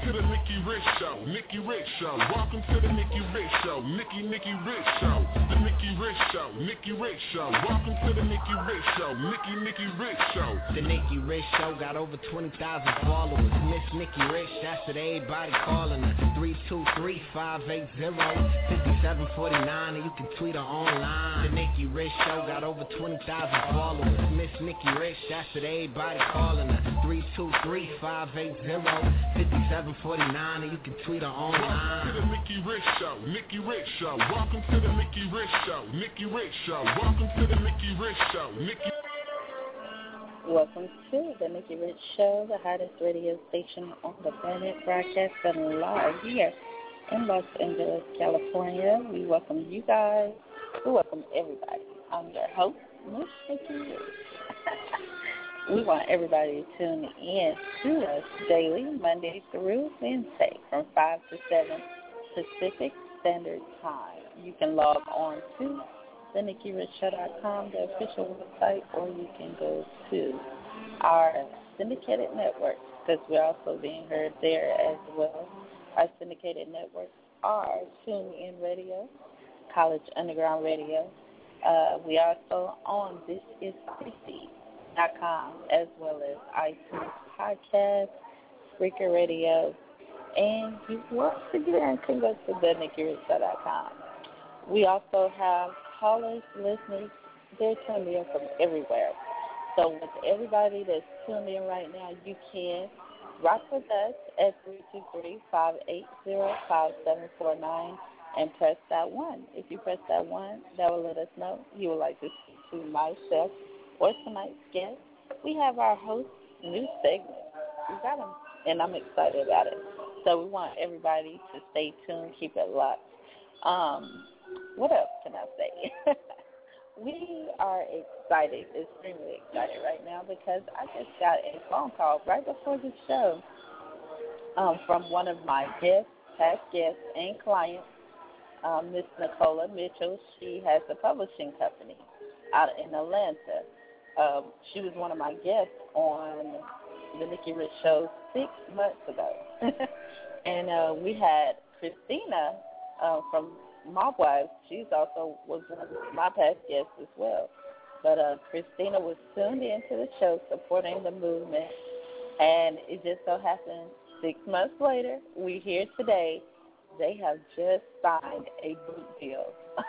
to the Nikki Rich Show. Nikki Rich Show. Welcome to the Nikki Rich Show. Nikki Rich Show. The Nikki Rich Show. Nikki Rich Show. Welcome to the Nikki Rich Show. Nikki Rich Show. The Nikki Rich Show got over 20,000 followers. Miss Nikki Rich, that's it. Everybody calling her. 323-580-5749, and you can tweet her online. The Nikki Rich Show got over 20,000 followers. Miss Nikki Rich, that's it. Everybody calling her. 323-580-5749, and you can tweet her online. Welcome to the Nikki Rich Show. Nikki Rich Show. Welcome to the Nikki Rich Show. Nikki Rich Show. Welcome to the Nikki Rich Show. Welcome to the Nikki Rich Show, the hottest radio station on the planet, broadcasting live here in Los Angeles, California. We welcome you guys. We welcome everybody. I'm your host, Miss Nikki Rich. We want everybody to tune in to us daily, Monday through Wednesday, from 5 to 7 Pacific Standard Time. You can log on to theNikkiRichShow.com, the official website, or you can go to our syndicated network, because we're also being heard there as well. Our syndicated networks are TuneIn Radio, College Underground Radio. We also on ThisIs50.com, as well as iTunes Podcast, Spreaker Radio, and you once again can go to theNikkiRichShow.com. We also have callers, listeners, they're tuned in from everywhere. So with everybody that's tuned in right now, you can rock with us at 323-580-5749 and press that 1. If you press that 1, that will let us know you would like to speak to myself or tonight's guest. We have our host new segment. We got them, and I'm excited about it. So we want everybody to stay tuned, keep it locked. What else can I say? We are excited, extremely excited right now, because I just got a phone call right before the show from one of my guests, past guests, and clients, Miss Nicola Mitchell. She has a publishing company out in Atlanta. She was one of my guests on the Nikki Rich Show 6 months ago. And we had Christina from Mob Wives. She's also was one of my past guests as well. But Christina was tuned into the show supporting the movement, and it just so happened 6 months later, we're here today. They have just signed a book deal.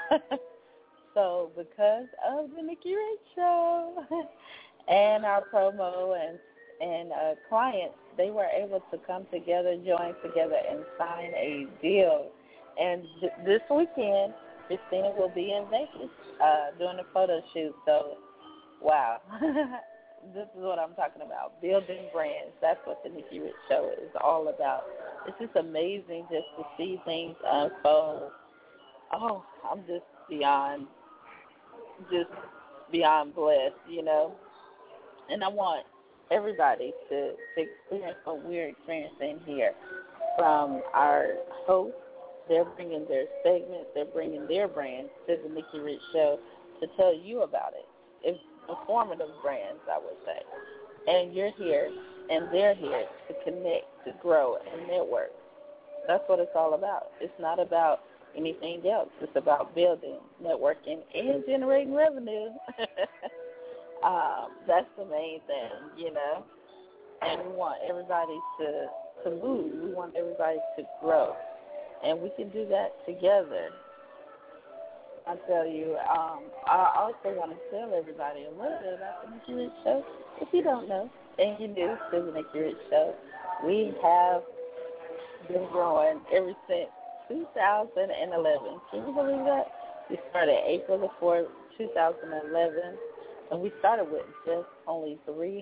So because of the Nikki Rich Show and our promo and clients, they were able to come together, join together, and sign a deal. And this weekend, Christina will be in Vegas doing a photo shoot. So, wow. This is what I'm talking about, building brands. That's what the Nikki Rich Show is all about. It's just amazing just to see things unfold. Oh, I'm just beyond blessed, you know. And I want everybody to experience what we're experiencing here from our hosts. They're bringing their segments, they're bringing their brands to the Nikki Rich Show to tell you about it. It's informative brands, I would say. And you're here, and they're here to connect, to grow, and network. That's what it's all about. It's not about anything else. It's about building, networking, and generating revenue. That's the main thing, you know. And we want everybody to move. We want everybody to grow. And we can do that together. I tell you, I also want to tell everybody a little bit about the Nikki Rich Show. If you don't know, and you do, to the Nikki Rich Show, we have been growing ever since 2011. Can you believe that? We started April the 4th, 2011, and we started with just only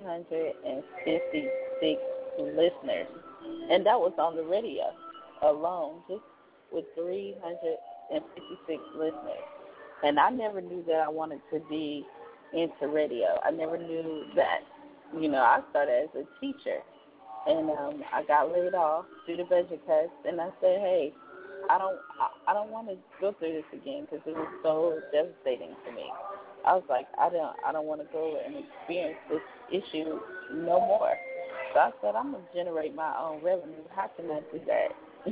356 listeners. And that was on the radio alone, just with 356 listeners. And I never knew that I wanted to be into radio. I never knew that. You know, I started as a teacher, and I got laid off due to budget cuts, and I said, hey, I don't want to go through this again because it was so devastating to me. I was like, I don't want to go and experience this issue no more. So I said, I'm going to generate my own revenue. How can I do that?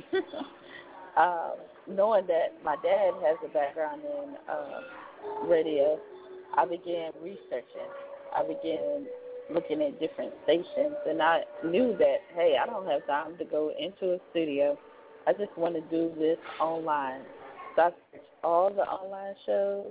Knowing that my dad has a background in radio, I began researching. I began looking at different stations, and I knew that, hey, I don't have time to go into a studio. I just want to do this online. So I searched all the online shows.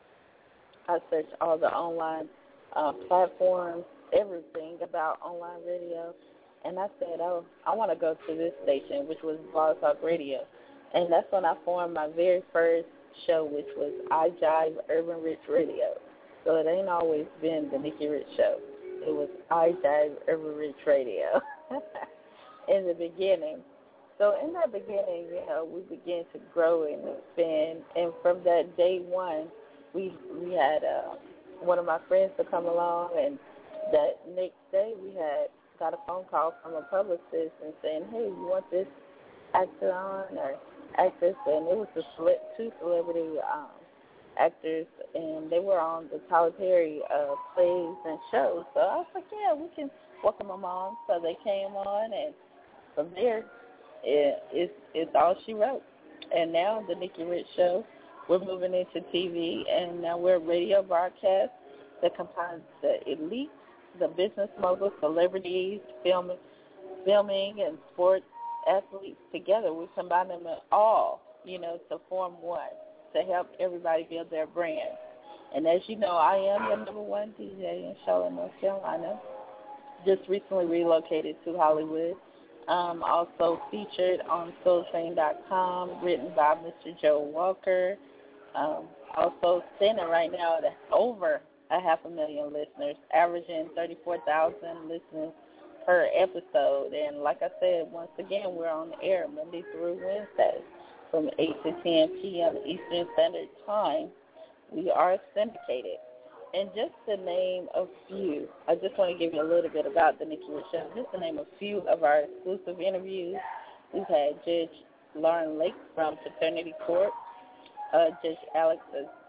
I searched all the online platforms, everything about online radio. And I said, oh, I want to go to this station, which was Blog Talk Radio. And that's when I formed my very first show, which was I Jive Urban Rich Radio. So it ain't always been the Nikki Rich Show. It was I Jive Urban Rich Radio in the beginning. So in that beginning, we began to grow and expand. And from that day one, we had one of my friends to come along, and that next day we got a phone call from a publicist and saying, hey, you want this actor on or actress? And it was two celebrity actors, and they were on the Tyler Perry plays and shows. So I was like, yeah, we can welcome them on. So they came on, and from there, it's all she wrote. And now the Nikki Rich Show, we're moving into TV, and now we're a radio broadcast that combines the elite, the business moguls, celebrities, filming, and sports athletes together. We combine them all, to form one, to help everybody build their brand. And as you know, I am your number one DJ in Charlotte, North Carolina. Just recently relocated to Hollywood. Also featured on SoulTrain.com, written by Mr. Joe Walker. Also standing right now at over 500,000 listeners, averaging 34,000 listeners per episode. And like I said, once again, we're on the air Monday through Wednesday from 8 to 10 p.m. Eastern Standard Time. We are syndicated. And just to name a few, I just want to give you a little bit about the Nikki Rich Show. Just to name a few of our exclusive interviews. We've had Judge Lauren Lake from Fraternity Court, Judge Alex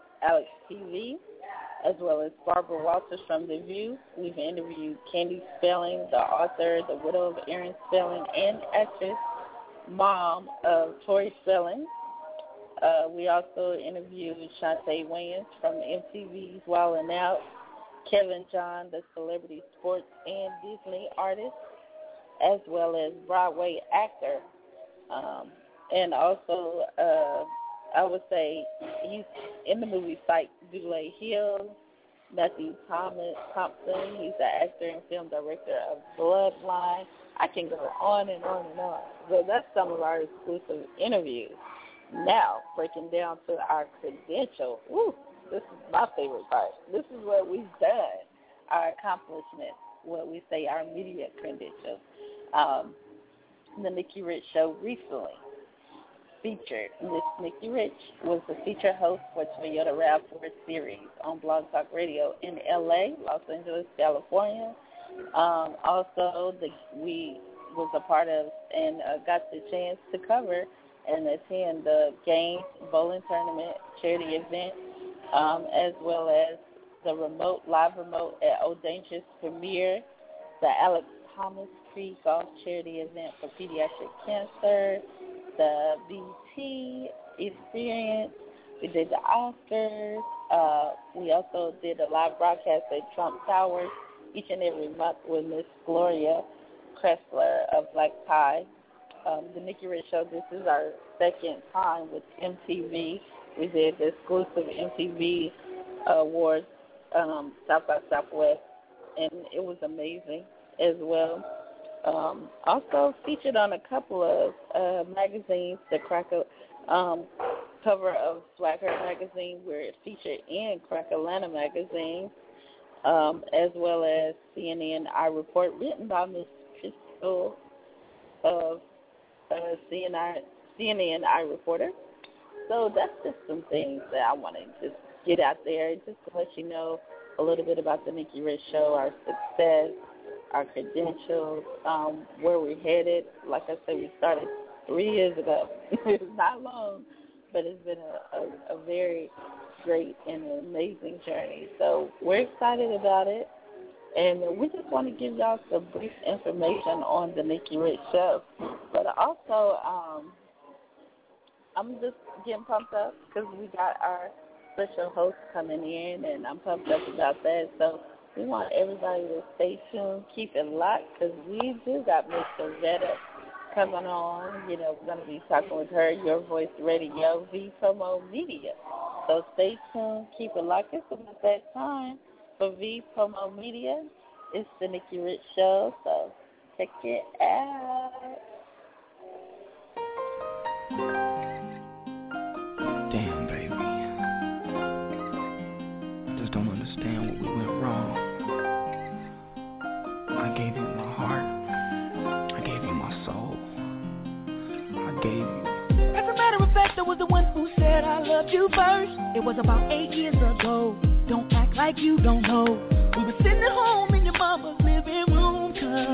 TV, as well as Barbara Walters from The View. We've interviewed Candy Spelling, the author, the widow of Aaron Spelling, and actress, mom of Tori Spelling. We also interviewed Shantae Wayans from MTV's Wild 'N Out, Kevin John, the celebrity sports and Disney artist, as well as Broadway actor. And also, I would say he's in the movie Psych Dule Hill. Matthew Thompson, he's the actor and film director of Bloodline. I can go on and on and on. But that's some of our exclusive interviews. Now, breaking down to our credentials. Woo, this is my favorite part. This is what we've done, our accomplishments, what we say our media credentials. The Nikki Rich Show recently featured Miss Nikki Rich was the feature host for Toyota RAV4 series on Blog Talk Radio in L.A., Los Angeles, California. Also, we was a part of and got the chance to cover and attend the Games Bowling Tournament charity event, as well as the live remote at Old Dangerous premiere, the Alex Thomas Creek Golf charity event for pediatric cancer, the BT experience. We did the Oscars. We also did a live broadcast at Trump Towers each and every month with Miss Gloria Kressler of Black Tie. The Nikki Rich Show, this is our second time with MTV. We did the exclusive MTV Awards, South by Southwest, and it was amazing as well. Also featured on a couple of magazines, the Cracker cover of Swagger magazine. We're featured in Crack Atlanta magazine, as well as CNN I Report, written by Miss Crystal of CNN I Reporter. So that's just some things that I want to just get out there, just to let you know a little bit about the Nikki Rich Show, our success, our credentials, where we're headed. Like I said, we started 3 years ago. It's not long, but it's been a very great and amazing journey. So we're excited about it. And we just want to give y'all some brief information on the Nikki Rich Show. But also, I'm just getting pumped up because we got our special host coming in, and I'm pumped up about that. So we want everybody to stay tuned, keep it locked, because we do got Miss Jovetta coming on. You know, we're going to be talking with her, Your Voice Radio, V Promo Media. So stay tuned, keep it locked. It's about that time for V Promo Media. It's the Nikki Rich Show, so check it out. Damn, baby. I just don't understand what we went wrong. I gave you my heart. I gave you my soul. I gave you. As a matter of fact, I was the one who said I loved you first. It was about 8 years ago. Don't act like you don't know. We were sitting at home in your mama's living room.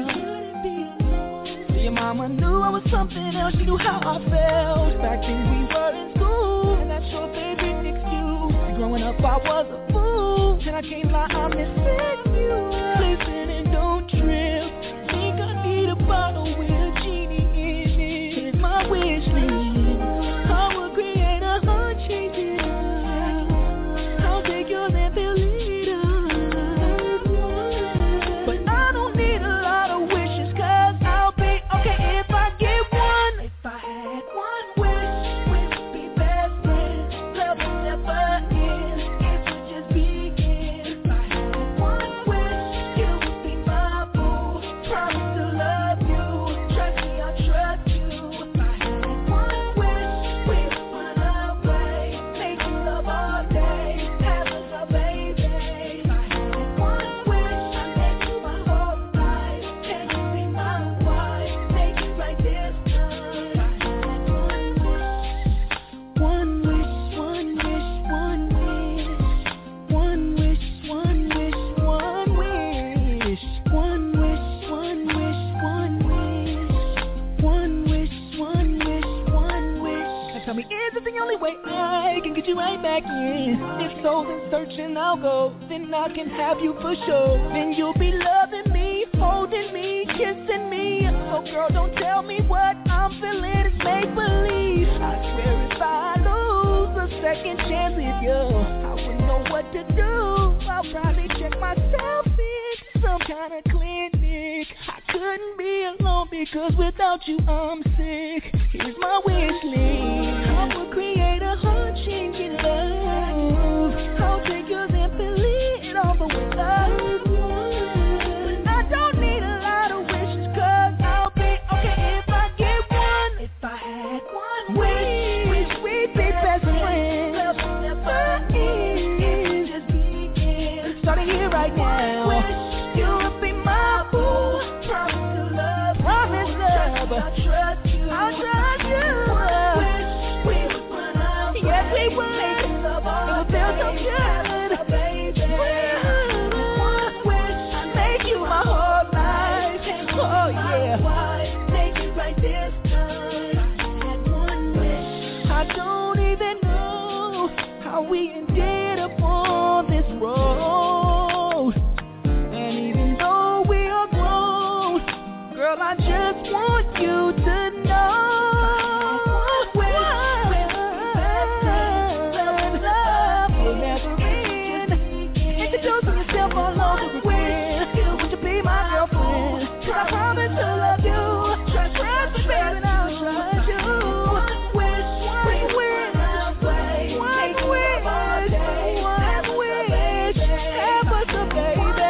Your mama knew I was something else. She knew how I felt. Back then we were in school, and that's your favorite excuse. Growing up I was a fool, and I can't lie, I'm missing you. Listen and don't trip. Think I need a bottle with a genie in it. Here's my wish list. I will create a heart changing love. I'll take yours and fill it up. But I don't need a lot of wishes, 'cause I'll be okay if I get one. If I had one wish, we'd be best friends. Love would never end. It would just begin. If I had one wish, you would be my boo. Promise to love you. Trust me, I'll trust you. If I had one wish, we would run away. Make you love all day. Have us a baby. If I had one wish, I'd make you my whole life. Can you be my wife? Make it right this time. If I had one wish, one wish, one wish, one wish, one wish, one wish, one wish, one wish, one wish, one wish, one wish, one wish. Now tell me, is it the only way I can get you right back in? If so, then searching I'll go. Then I can have you for sure. Then you'll be loving me, holding me, kissing me. So girl, don't tell me what I'm feeling is make-believe. I swear if I lose a second chance with you, I wouldn't know what to do. I'll probably check myself in some kind of clinic. I couldn't be alone because without you I'm sick. Here's my wish list. I will create a heart-changing love. I'll take yours and fill it all the way up. But I don't need a lot of wishes, 'cause I'll be okay if I get one. If I had one wish, we'd be best friends. Love will never end. It would just begin. Starting here right now. You would be my boo. Promise to love. Promise love. I'll trust you. I'll trust you. One wish, we would run out. Yes, we would. Make it love all. It would feel so good. Baby. One wish, I'd make you my whole life. Oh yeah. Make it right this time. I had one wish. I don't even know how we ended up on this road. And even though we are grown, girl, I just want you to know. Love will never end. Introducing yourself all over again. Would you be my girlfriend? I promise to love you. Trust me, baby, and I'll trust you. One wish, one wish, one wish, one wish. Have us a baby.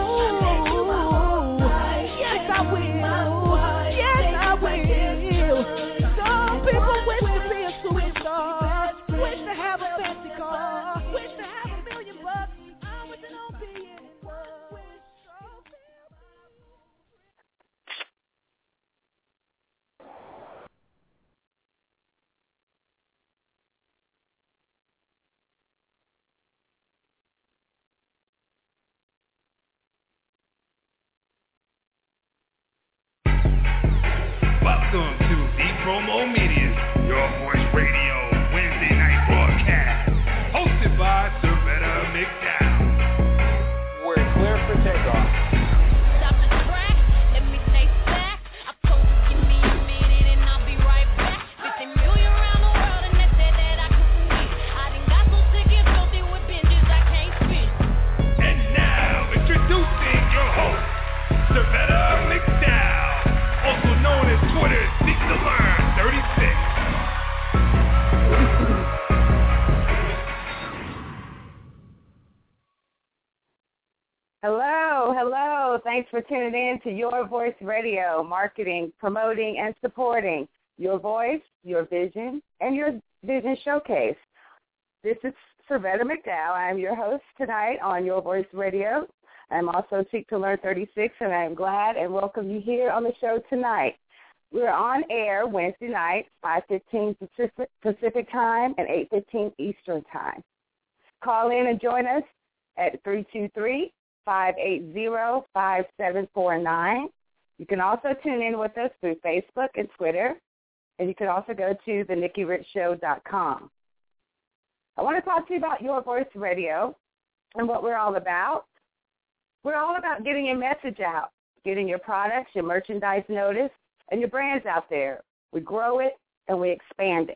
Yes, I will. Yes, I will. Some people wish to be a superstar, wish to have a fancy car, wish to have $1 million. I wish it don't be in love. Wish so Welcome to V Promo Media, Your Voice Radio Wednesday night broadcast, hosted by Jovetta McDowell. We're clear for takeoff. Thanks for tuning in to Your Voice Radio, marketing, promoting, and supporting your voice, your vision, and your vision showcase. This is Servetta McDowell. I'm your host tonight on Your Voice Radio. I'm also Seek to Learn 36, and I'm glad and welcome you here on the show tonight. We're on air Wednesday night, 5:15 Pacific Time and 8:15 Eastern Time. Call in and join us at 323-580-5749. You can also tune in with us through Facebook and Twitter, and you can also go to thenickyrichshow.com. I want to talk to you about Your Voice Radio and what we're all about. We're all about getting your message out, getting your products, your merchandise noticed, and your brands out there. We grow it and we expand it.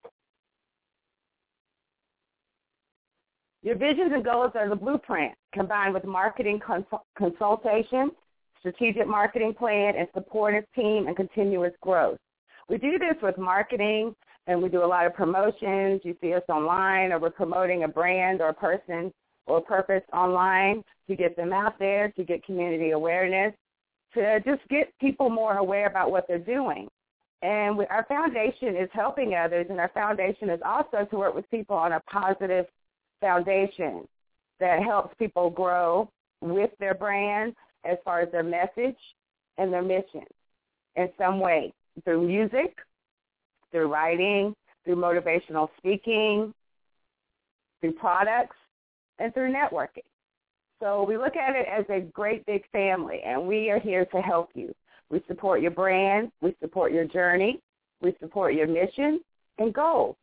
Your visions and goals are the blueprint, combined with marketing consultation, strategic marketing plan, and supportive team and continuous growth. We do this with marketing, and we do a lot of promotions. You see us online, or we're promoting a brand or a person or purpose online to get them out there, to get community awareness, to just get people more aware about what they're doing. And our foundation is helping others, and our foundation is also to work with people on a positive foundation that helps people grow with their brand as far as their message and their mission in some way, through music, through writing, through motivational speaking, through products, and through networking. So we look at it as a great big family, and we are here to help you. We support your brand, we support your journey, we support your mission and goals.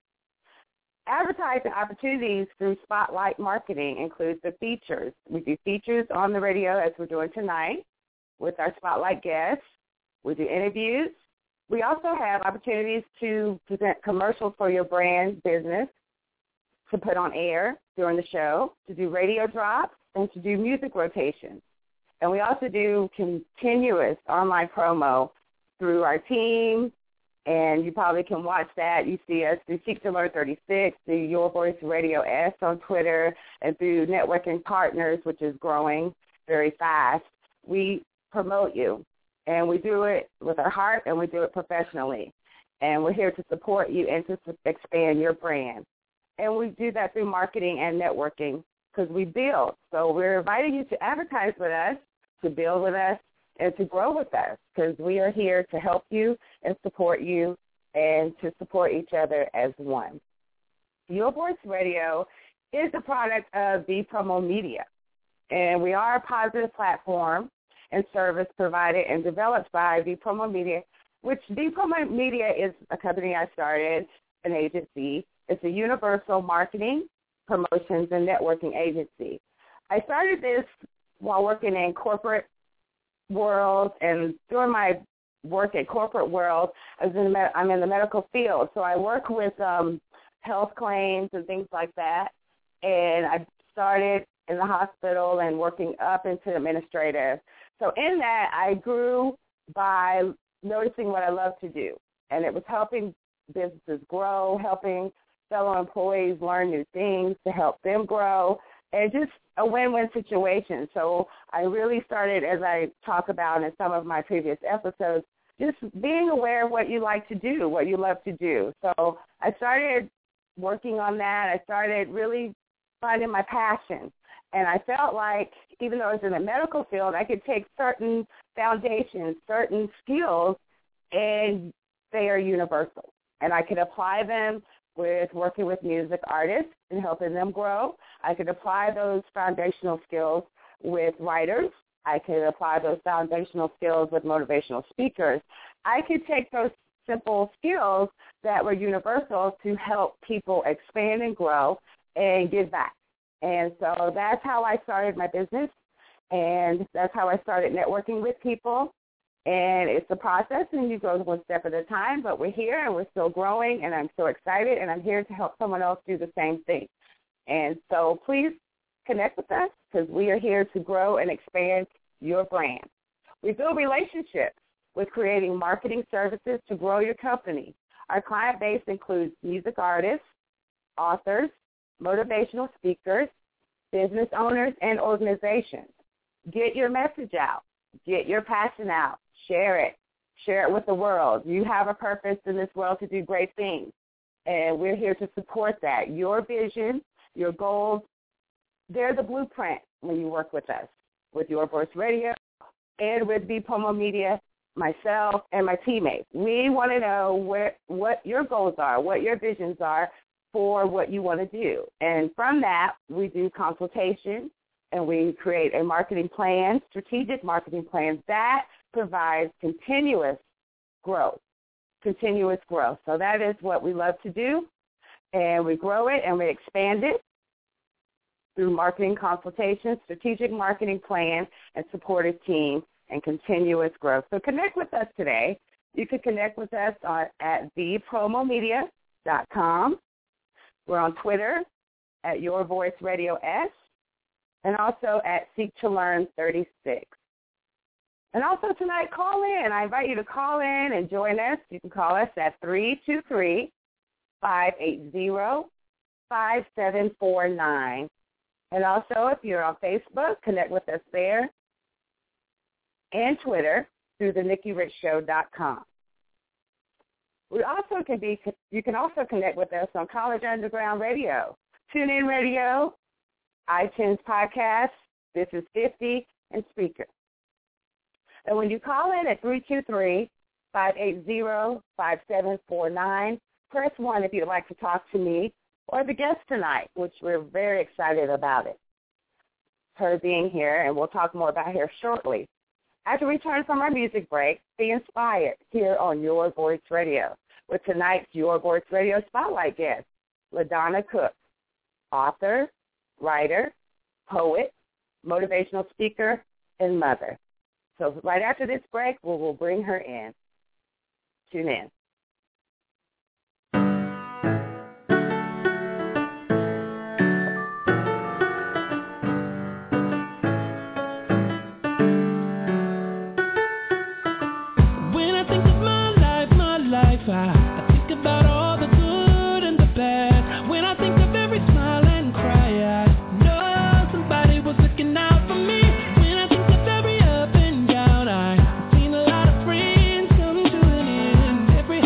Advertising opportunities through Spotlight Marketing includes the features. We do features on the radio as we're doing tonight with our Spotlight guests. We do interviews. We also have opportunities to present commercials for your brand business, to put on air during the show, to do radio drops, and to do music rotations. And we also do continuous online promo through our team, and you probably can watch that. You see us through Seek to Learn 36, through Your Voice Radio S on Twitter, and through Networking Partners, which is growing very fast. We promote you, and we do it with our heart, and we do it professionally. And we're here to support you and to expand your brand. And we do that through marketing and networking because we build. So we're inviting you to advertise with us, to build with us, and to grow with us, because we are here to help you and support you and to support each other as one. Your Voice Radio is a product of V-Promo Media, and we are a positive platform and service provided and developed by V-Promo Media, which V-Promo Media is a company I started, an agency. It's a universal marketing, promotions, and networking agency. I started this while working in corporate world, and during my work at corporate world, I'm in the medical field, so I work with health claims and things like that, and I started in the hospital and working up into administrative. So in that, I grew by noticing what I love to do, and it was helping businesses grow, helping fellow employees learn new things to help them grow, and just a win-win situation. So I really started, as I talk about in some of my previous episodes, just being aware of what you like to do, what you love to do. So I started working on that. I started really finding my passion. And I felt like even though I was in the medical field, I could take certain foundations, certain skills, and they are universal. And I could apply them with working with music artists and helping them grow. I could apply those foundational skills with writers. I could apply those foundational skills with motivational speakers. I could take those simple skills that were universal to help people expand and grow and give back. And so that's how I started my business, and that's how I started networking with people. And it's a process, and you go one step at a time, but we're here, and we're still growing, and I'm so excited, and I'm here to help someone else do the same thing. And so please connect with us, because we are here to grow and expand your brand. We build relationships with creating marketing services to grow your company. Our client base includes music artists, authors, motivational speakers, business owners, and organizations. Get your message out. Get your passion out. Share it. Share it with the world. You have a purpose in this world to do great things, and we're here to support that. Your vision, your goals, they're the blueprint when you work with us, with Your Voice Radio and with BPOMO Media, myself, and my teammates. We want to know what your goals are, what your visions are for what you want to do. And from that, we do consultation, and we create a marketing plan, strategic marketing plan that provides continuous growth. So that is what we love to do, and we grow it and we expand it through marketing consultation, strategic marketing plan, and supportive team, and continuous growth. So connect with us today. You can connect with us at thepromomedia.com. We're on Twitter at Your Voice Radio S, and also at Seek to Learn 36. And also tonight, call in. I invite you to call in and join us. You can call us at 323-580-5749. And also, if you're on Facebook, connect with us there, and Twitter through theNikkiRichShow.com. You can also connect with us on College Underground Radio, TuneIn Radio, iTunes Podcast, This is 50, and Speaker. And when you call in at 323-580-5749, press 1 if you'd like to talk to me or the guest tonight, which we're very excited about it, her being here, and we'll talk more about her shortly. After we return from our music break, be inspired here on Your Voice Radio with tonight's Your Voice Radio Spotlight guest, LaDonna Cook, author, writer, poet, motivational speaker, and mother. So right after this break, we'll bring her in. Tune in. I think about all the good and the bad. When I think of every smile and cry, I know somebody was looking out for me. When I think of every up and down, I've seen a lot of friends come to an end. Every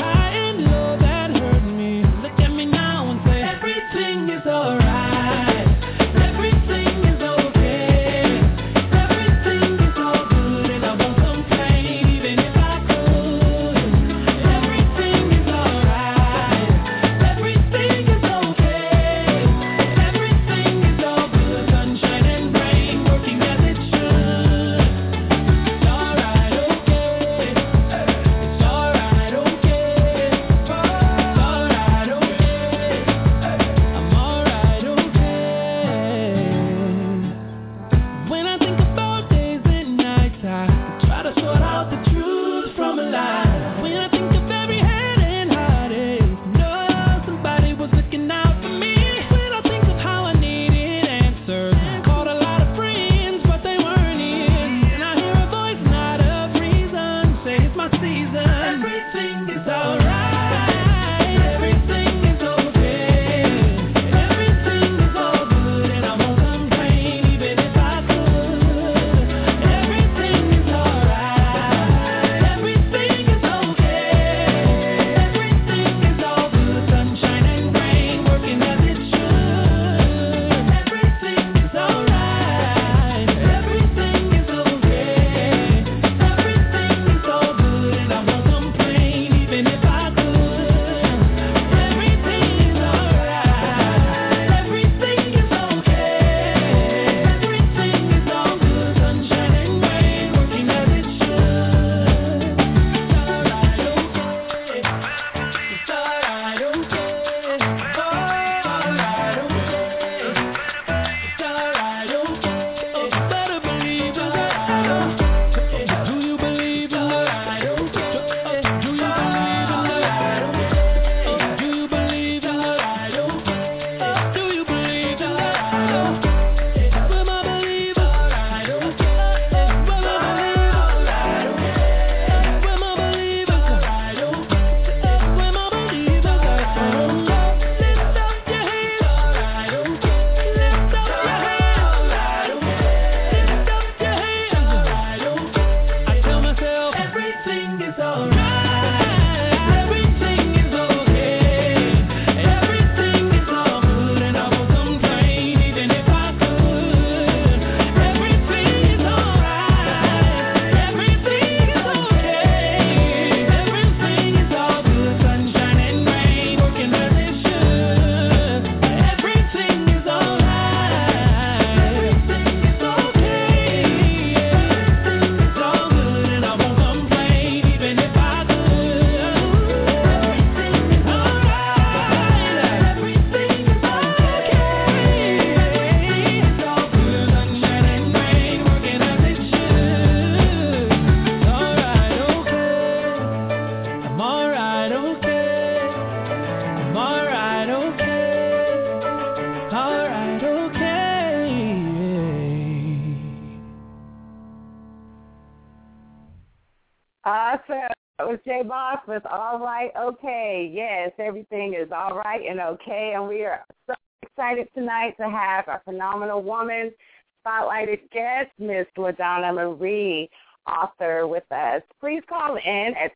Awesome. That was J Boss with All Right, Okay. Yes, everything is all right and okay, and we are so excited tonight to have our phenomenal woman, spotlighted guest, Miss LaDonna Marie, author, with us. Please call in at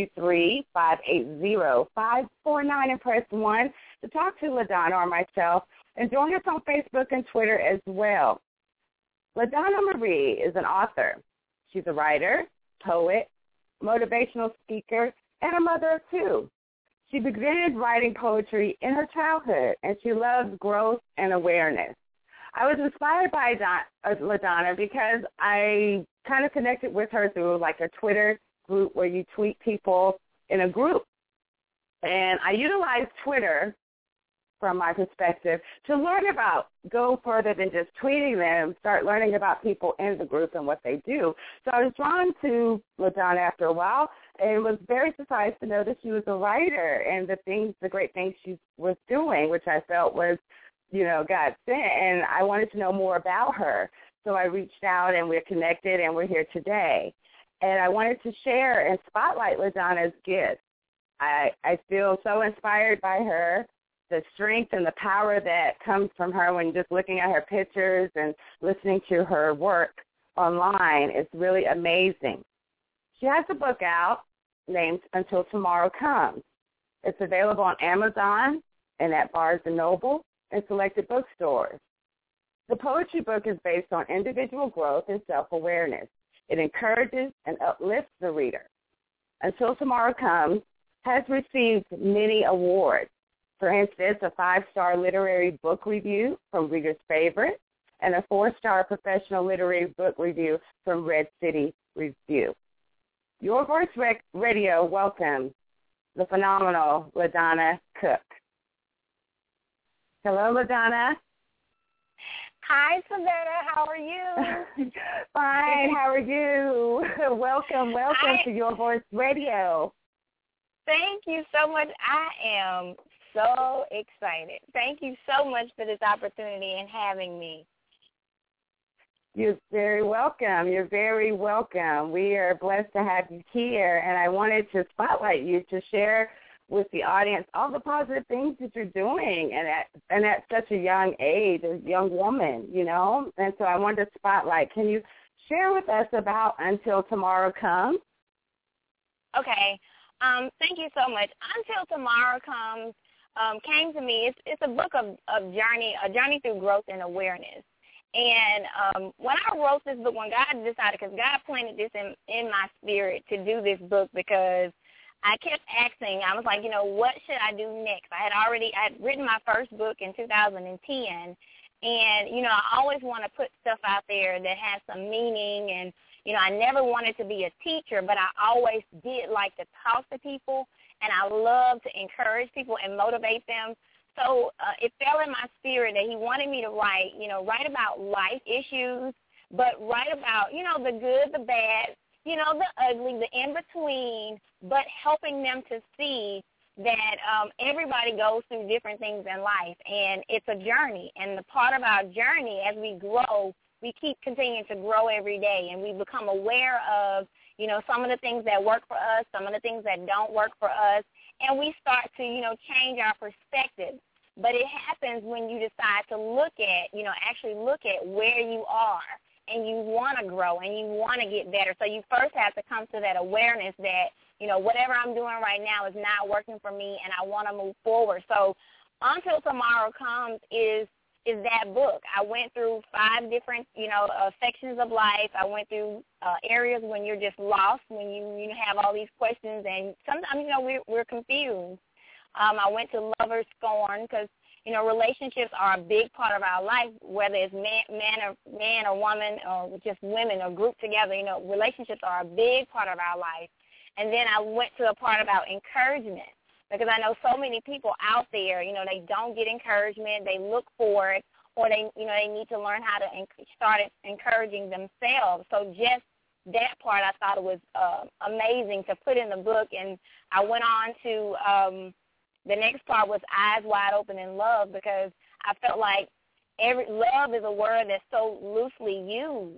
323-580-549 and press 1 to talk to LaDonna or myself, and join us on Facebook and Twitter as well. LaDonna Marie is an author. She's a writer, poet, motivational speaker, and a mother of two. She began writing poetry in her childhood, and she loves growth and awareness. I was inspired by LaDonna because I kind of connected with her through like a Twitter group where you tweet people in a group. And I utilized Twitter, from my perspective, to learn about, go further than just tweeting them, start learning about people in the group and what they do. So I was drawn to LaDonna after a while and was very surprised to know that she was a writer and the great things she was doing, which I felt was, God sent, and I wanted to know more about her. So I reached out, and we're connected, and we're here today. And I wanted to share and spotlight LaDonna's gifts. I feel so inspired by her, the strength and the power that comes from her when just looking at her pictures and listening to her work online is really amazing. She has a book out named Until Tomorrow Comes. It's available on Amazon and at Barnes & Noble and selected bookstores. The poetry book is based on individual growth and self-awareness. It encourages and uplifts the reader. Until Tomorrow Comes has received many awards. For instance, a 5-star literary book review from Reader's Favorite and a 4-star professional literary book review from Red City Review. Your Voice Radio welcomes the phenomenal LaDonna Cook. Hello, LaDonna. Hi, Savannah. How are you? Fine. How are you? Welcome to Your Voice Radio. Thank you so much. I am so excited. Thank you so much for this opportunity and having me. You're very welcome. You're very welcome. We are blessed to have you here, and I wanted to spotlight you to share with the audience all the positive things that you're doing, and at such a young age, a young woman, And so I wanted to spotlight. Can you share with us about Until Tomorrow Comes? Okay. Thank you so much. Until Tomorrow Comes came to me. It's a book of a journey through growth and awareness. And when I wrote this book, when God decided, because God planted this in my spirit to do this book, because I kept asking, I was like, what should I do next? I had written my first book in 2010, and, I always want to put stuff out there that has some meaning, and, I never wanted to be a teacher, but I always did like to talk to people, and I love to encourage people and motivate them. So it fell in my spirit that he wanted me to write about life issues, but write about, the good, the bad, the ugly, the in-between, but helping them to see that everybody goes through different things in life, and it's a journey. And the part of our journey, as we grow, we keep continuing to grow every day, and we become aware of, some of the things that work for us, some of the things that don't work for us, and we start to, change our perspective. But it happens when you decide to actually look at where you are, and you want to grow and you want to get better. So you first have to come to that awareness that, whatever I'm doing right now is not working for me, and I want to move forward. So Until Tomorrow Comes is that book. I went through 5 different, sections of life. I went through areas when you're just lost, when you have all these questions, and sometimes, we're confused. I went to Lover's Scorn because, relationships are a big part of our life, whether it's man or woman or just women or grouped together. Relationships are a big part of our life. And then I went to a part about encouragement, because I know so many people out there, they don't get encouragement, they look for it, or they need to learn how to start encouraging themselves. So just that part, I thought it was amazing to put in the book. And I went on to the next part was Eyes Wide Open in Love, because I felt like love is a word that's so loosely used.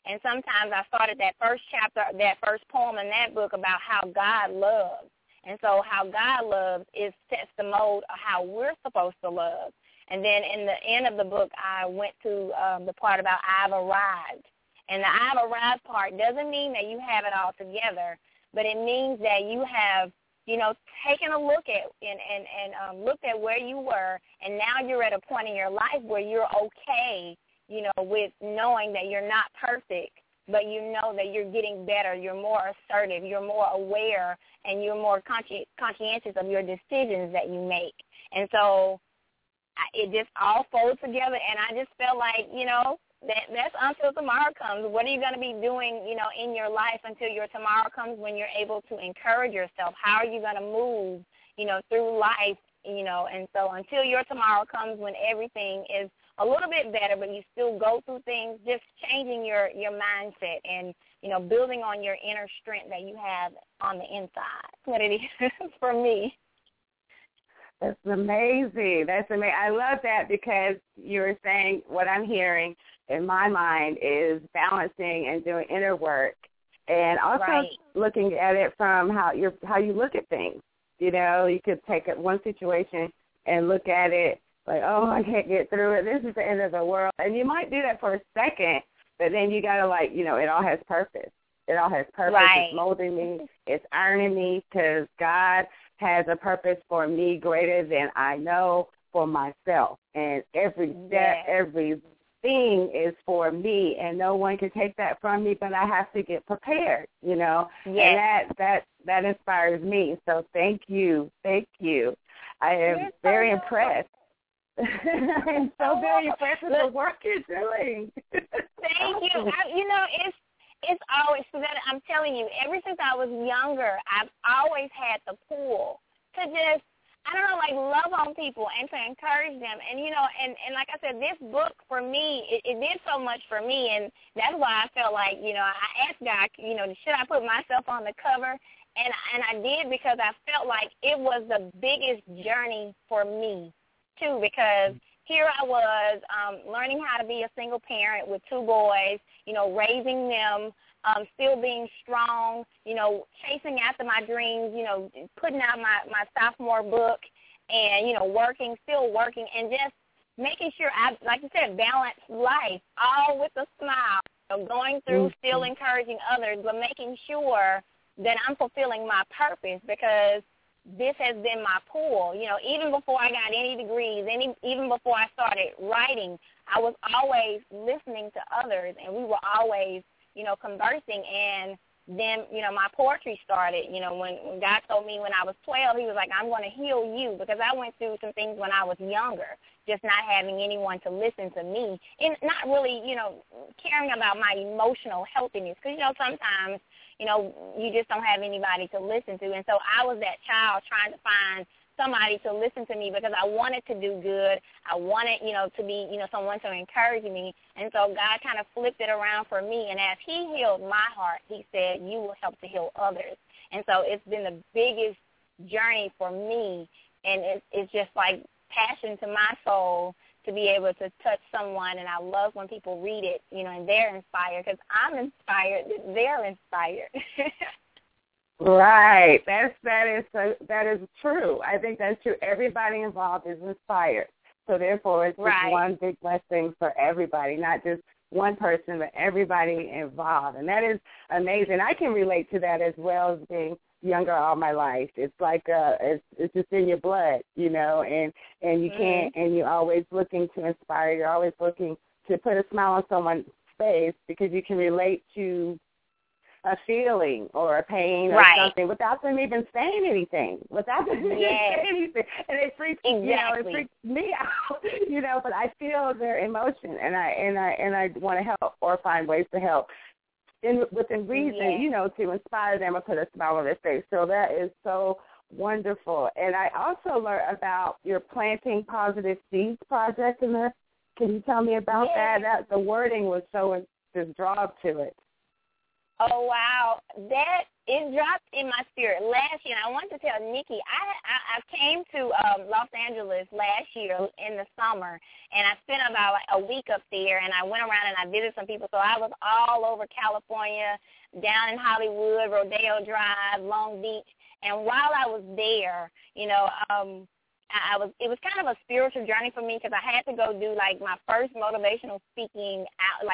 And sometimes I started that first chapter, that first poem in that book about how God loves. And so how God loves sets the mode of how we're supposed to love. And then in the end of the book, I went to the part about I've arrived. And the I've arrived part doesn't mean that you have it all together, but it means that you have, taken a look at and looked at where you were, and now you're at a point in your life where you're okay, with knowing that you're not perfect, but you know that you're getting better, you're more assertive, you're more aware, and you're more conscientious of your decisions that you make. And so it just all folds together, and I just felt like, that's until tomorrow comes. What are you going to be doing, in your life until your tomorrow comes when you're able to encourage yourself? How are you going to move, through life, and so until your tomorrow comes when everything is a little bit better, but you still go through things, just changing your mindset and, building on your inner strength that you have on the inside. That's what it is for me. That's amazing. That's amazing. I love that because you're saying what I'm hearing in my mind is balancing and doing inner work, and also looking at it from how you look at things. You could take one situation and look at it like, oh, I can't get through it. This is the end of the world. And you might do that for a second, but then you got to it all has purpose. It all has purpose. Right. It's molding me. It's ironing me because God has a purpose for me greater than I know for myself. And every step, everything is for me, and no one can take that from me, but I have to get prepared, And that inspires me. So thank you. I am very impressed. I'm so very impressed with the work you're doing. Thank you. It's always, Suzette, I'm telling you, ever since I was younger, I've always had the pull to just, love on people and to encourage them. And, and like I said, this book for me, it did so much for me. And that's why I felt like, I asked God, should I put myself on the cover? And I did because I felt like it was the biggest journey for me, too, because here I was learning how to be a single parent with 2 boys, raising them, still being strong, chasing after my dreams, putting out my sophomore book and, still working and just making sure I, like you said, balance life, all with a smile, going through, still encouraging others, but making sure that I'm fulfilling my purpose because this has been my pull. Even before I got any degrees, even before I started writing, I was always listening to others, and we were always, conversing. And then, my poetry started. When God told me when I was 12, he was like, I'm going to heal you, because I went through some things when I was younger, just not having anyone to listen to me and not really, caring about my emotional healthiness. Because, sometimes, you just don't have anybody to listen to. And so I was that child trying to find somebody to listen to me because I wanted to do good. I wanted, to be, someone to encourage me. And so God kind of flipped it around for me. And as he healed my heart, he said, you will help to heal others. And so it's been the biggest journey for me. And it's just like passion to my soul to be able to touch someone. And I love when people read it, and they're inspired because I'm inspired, they're inspired. Right. That is true. I think that's true. Everybody involved is inspired. So therefore, it's just one big blessing for everybody, not just one person, but everybody involved. And that is amazing. I can relate to that as well as being younger all my life. It's like it's just in your blood, and you can't, and you're always looking to inspire. You're always looking to put a smile on someone's face because you can relate to a feeling or a pain or something without them even saying anything, without them even saying anything. And it freaks, it freaks me out, but I feel their emotion and I want to help or find ways to help within reason, to inspire them or put a smile on their face. So that is so wonderful. And I also learned about your Planting Positive Seeds project in there. Can you tell me about that? The wording was so just drawn to it. Oh, wow. That it dropped in my spirit last year. And I wanted to tell Nikki, I came to Los Angeles last year in the summer, and I spent about a week up there, and I went around and I visited some people. So I was all over California, down in Hollywood, Rodeo Drive, Long Beach. And while I was there, it was kind of a spiritual journey for me because I had to go do like my first motivational speaking out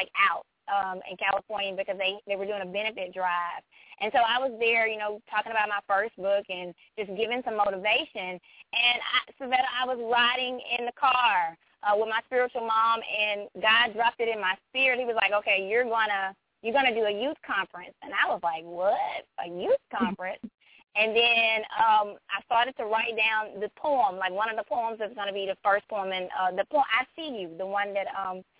in California because they were doing a benefit drive. And so I was there, talking about my first book and just giving some motivation. And I was riding in the car with my spiritual mom, and God dropped it in my spirit. He was like, okay, you're gonna do a youth conference. And I was like, what? A youth conference? And then I started to write down the poem, like one of the poems that's going to be the first poem, and the poem I See You, the one that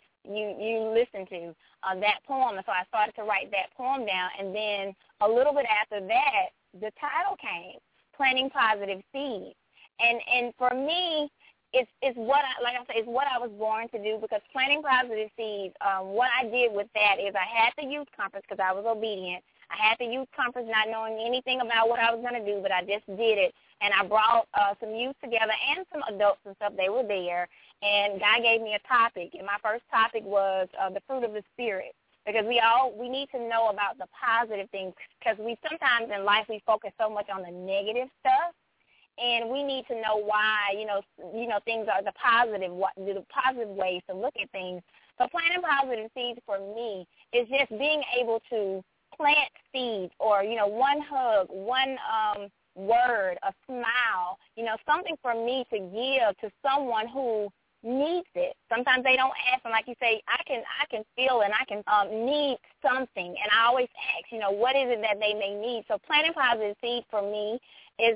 you listen to, that poem. And so I started to write that poem down, and then a little bit after that, the title came, Planting Positive Seeds. And for me, it's what I was born to do, because planting positive seeds, what I did with that is I had the youth conference because I was obedient. I had the youth conference not knowing anything about what I was going to do, but I just did it. And I brought some youth together and some adults and stuff. They were there. And God gave me a topic. And my first topic was the fruit of the Spirit, because we need to know about the positive things, because we sometimes in life we focus so much on the negative stuff. And we need to know why, things are the positive ways to look at things. So planting positive seeds for me is just being able to plant seeds, or, one hug, one word, a smile, something for me to give to someone who needs it. Sometimes they don't ask, and like you say, I can feel and I can need something, and I always ask, what is it that they may need? So planting positive seeds for me is,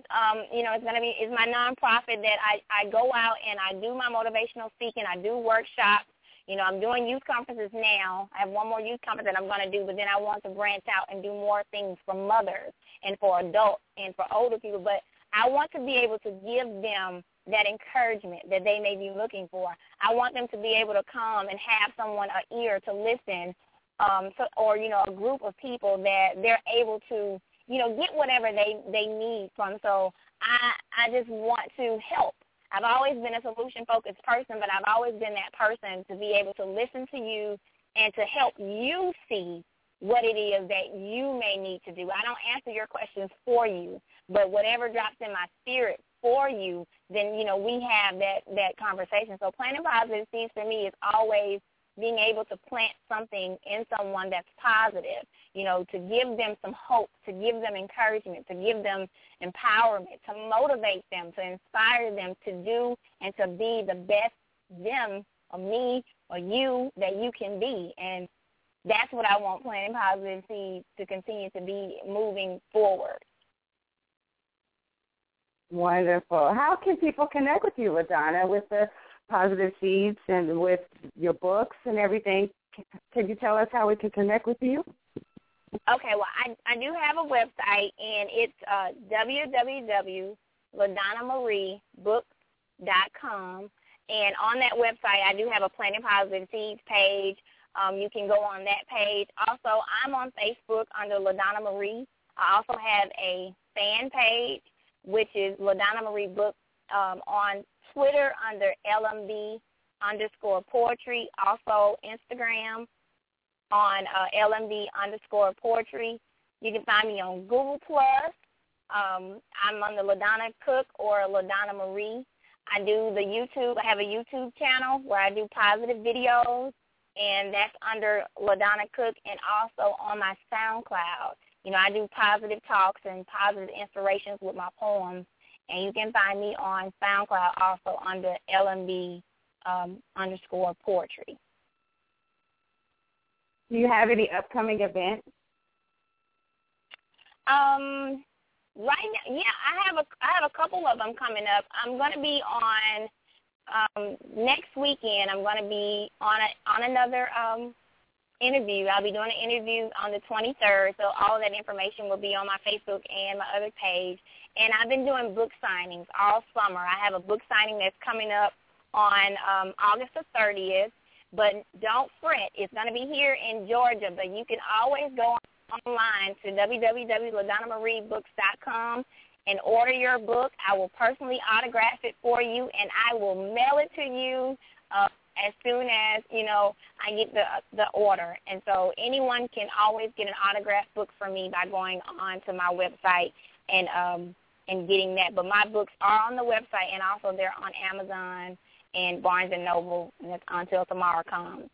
is my nonprofit that I go out and I do my motivational speaking, I do workshops. I'm doing youth conferences now. I have one more youth conference that I'm going to do, but then I want to branch out and do more things for mothers and for adults and for older people. But I want to be able to give them that encouragement that they may be looking for. I want them to be able to come and have someone, an ear to listen, or a group of people that they're able to, get whatever they need from. So I just want to help. I've always been a solution-focused person, but I've always been that person to be able to listen to you and to help you see what it is that you may need to do. I don't answer your questions for you, but whatever drops in my spirit for you, then, we have that conversation. So planting positive seeds for me is always being able to plant something in someone that's positive, to give them some hope, to give them encouragement, to give them empowerment, to motivate them, to inspire them to do and to be the best them or me or you that you can be. And that's what I want planting positive seeds to continue to be moving forward. Wonderful. How can people connect with you, LaDonna, with the Positive Seeds and with your books and everything? Can you tell us how we can connect with you? Okay, well, I do have a website, and it's www.LaDonnaMarieBooks.com. And on that website, I do have a Planting Positive Seeds page. You can go on that page. Also, I'm on Facebook under LaDonna Marie. I also have a fan page, which is LaDonna Marie Books, on Twitter under LMB_poetry. Also Instagram on LMB_poetry. You can find me on Google+. I'm under LaDonna Cook or LaDonna Marie. I do the YouTube. I have a YouTube channel where I do positive videos, and that's under LaDonna Cook, and also on my SoundCloud. I do positive talks and positive inspirations with my poems, and you can find me on SoundCloud also under LMB_poetry. Do you have any upcoming events? Right now, yeah, I have a couple of them coming up. I'm going to be on next weekend. I'm going to be on another interview. I'll be doing an interview on the 23rd, so all of that information will be on my Facebook and my other page. And I've been doing book signings all summer. I have a book signing that's coming up on August the 30th, but don't fret. It's going to be here in Georgia, but you can always go online to www.LaDonnaMarieBooks.com, and order your book, I will personally autograph it for you, and I will mail it to you as soon as, I get the order. And so anyone can always get an autographed book from me by going on to my website and getting that. But my books are on the website, and also they're on Amazon and Barnes & Noble, and it's Until Tomorrow Comes.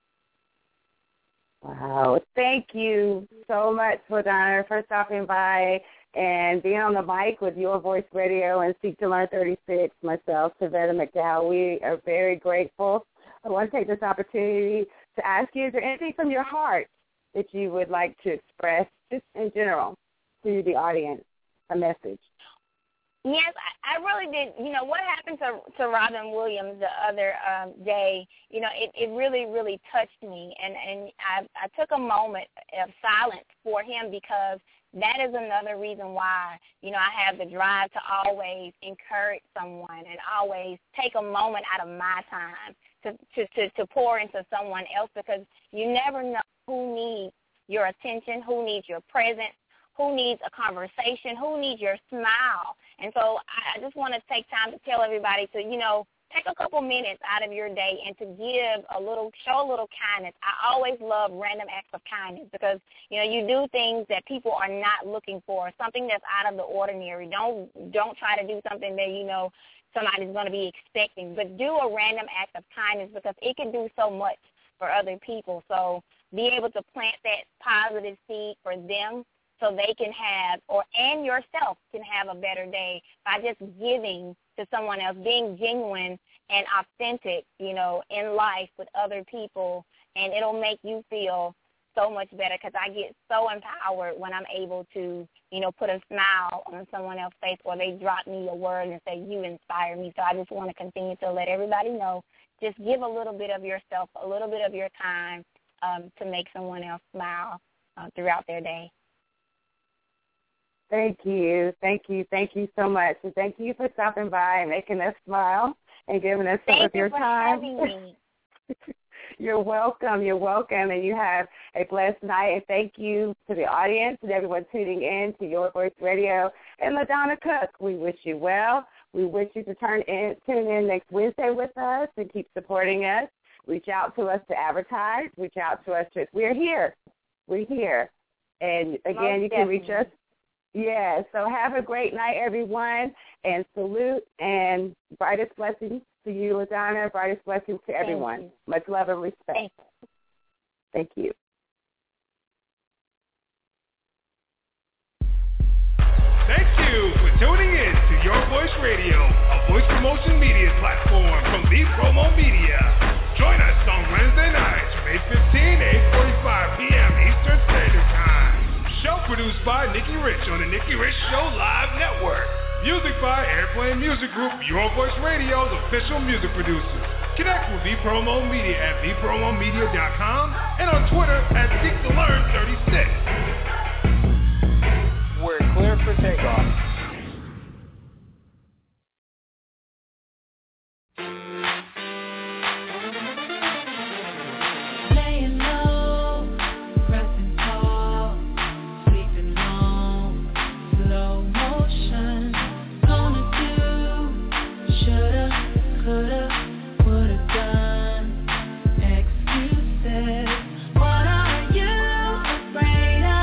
Wow. Thank you so much, LaDonna, for stopping by and being on the mic with Your Voice Radio and Seek to Learn 36, myself, Savannah McDowell. We are very grateful. I want to take this opportunity to ask you, is there anything from your heart that you would like to express, just in general, to the audience, a message? Yes, I really did. What happened to Robin Williams the other day, it really, really touched me. And I took a moment of silence for him, because that is another reason why, I have the drive to always encourage someone and always take a moment out of my time to pour into someone else, because you never know who needs your attention, who needs your presence, who needs a conversation, who needs your smile. And so I just want to take time to tell everybody to, take a couple minutes out of your day and to show a little kindness. I always love random acts of kindness, because, you do things that people are not looking for, something that's out of the ordinary. Don't try to do something that, somebody's going to be expecting, but do a random act of kindness, because it can do so much for other people. So be able to plant that positive seed for them, so they can have, and yourself can have a better day by just giving to someone else, being genuine and authentic, in life with other people, and it'll make you feel so much better, because I get so empowered when I'm able to, put a smile on someone else's face, or they drop me a word and say, you inspire me. So I just want to continue to let everybody know, just give a little bit of yourself, a little bit of your time to make someone else smile throughout their day. Thank you. Thank you. Thank you so much. And thank you for stopping by and making us smile and giving us some of your time. Thank you for having me. You're welcome. You're welcome. And you have a blessed night. And thank you to the audience and everyone tuning in to Your Voice Radio. And LaDonna Cook, we wish you well. We wish you to tune in next Wednesday with us and keep supporting us. Reach out to us to advertise. Reach out to us. We're here. We're here. And, again, you can reach us. Yeah, so have a great night, everyone, and salute and brightest blessings to you, LaDonna, brightest blessings to everyone. Much love and respect. Thank you. Thank you for tuning in to Your Voice Radio, a voice promotion media platform from The Promo Media. Join us on Wednesday nights from 8:15 to 8:45 p.m. Eastern Standard Time. Show produced by Nikki Rich on the Nikki Rich Show Live Network. Music by Airplane Music Group, Your Voice Radio's official music producer. Connect with V-Promo Media at vpromomedia.com and on Twitter at SeekToLearn36. We're clear for takeoff. What are you afraid of?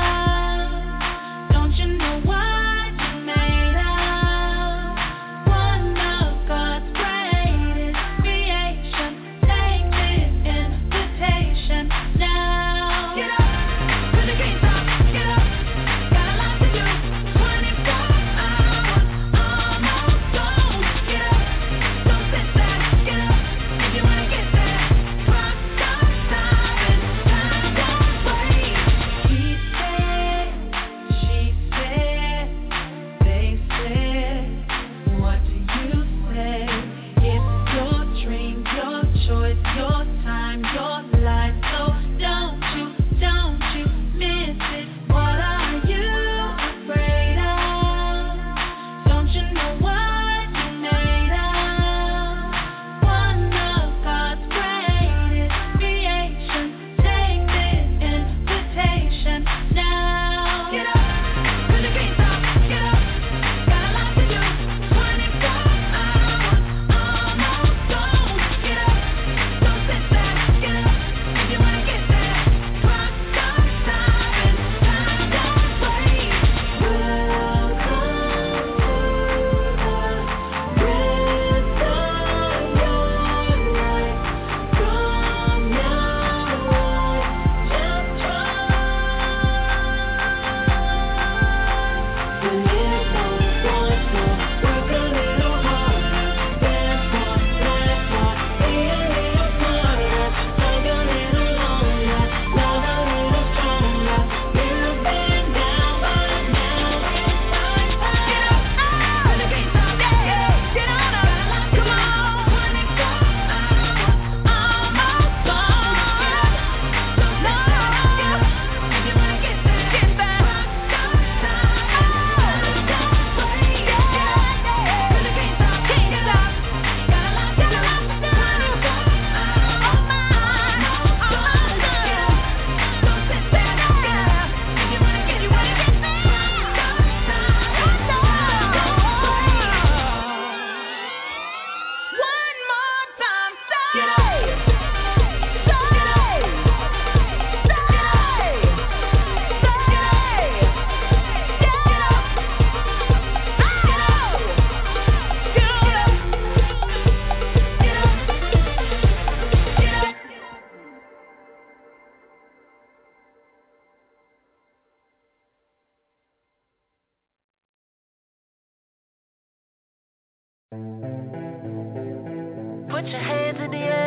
Put your hands in the air,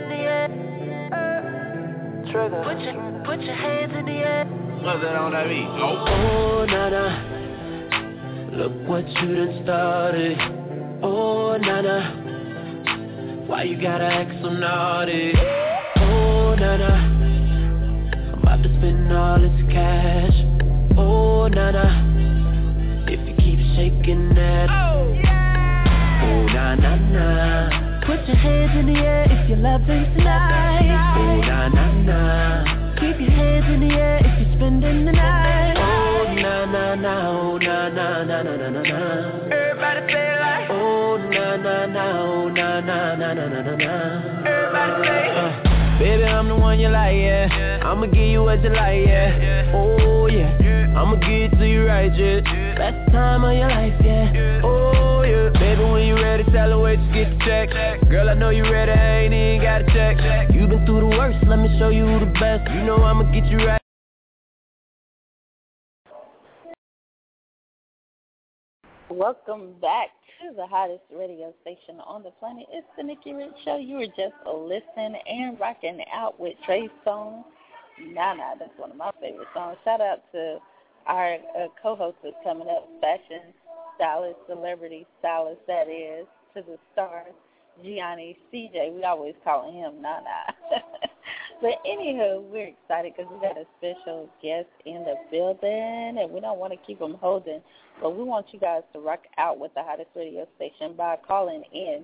Trigger. Put your hands in the air. What's that on that beat? Oh, nana, look what you done started. Oh, nana, why you gotta act so naughty? Oh, nana, I'm about to spend all this cash. Oh, nana, if you keep shaking that. Oh, yeah. Oh, na, na, na. Put your hands in the air if you're loving tonight. Oh, na, na, na. Keep your hands in the air if you're spending the night. Oh, na, na, na. Oh, na, na, na, na, na, na, na. Everybody say it like. Oh, na, na, na. Oh, na, na, na, na, na, na, na. Everybody say it. Baby, I'm the one you like, yeah. I'ma give you what you like, yeah. Oh, yeah. I'ma give it to you right, yeah. Best time of your life, yeah. Oh, yeah. Baby, when you ready, tell her where to get the check. Girl, I know you ready, I ain't even got to check. You been through the worst, let me show you who the best. You know I'ma get you right. Welcome back to the hottest radio station on the planet. It's the Nikki Rich Show. You were just listening and rocking out with Trey's song, Nana. That's one of my favorite songs. Shout out to our co-host that's coming up, fashion stylist, celebrity stylist, that is, to the stars, Gianni CJ. We always call him Nana. But anywho, we're excited because we got a special guest in the building, and we don't want to keep them holding, but we want you guys to rock out with the hottest radio station by calling in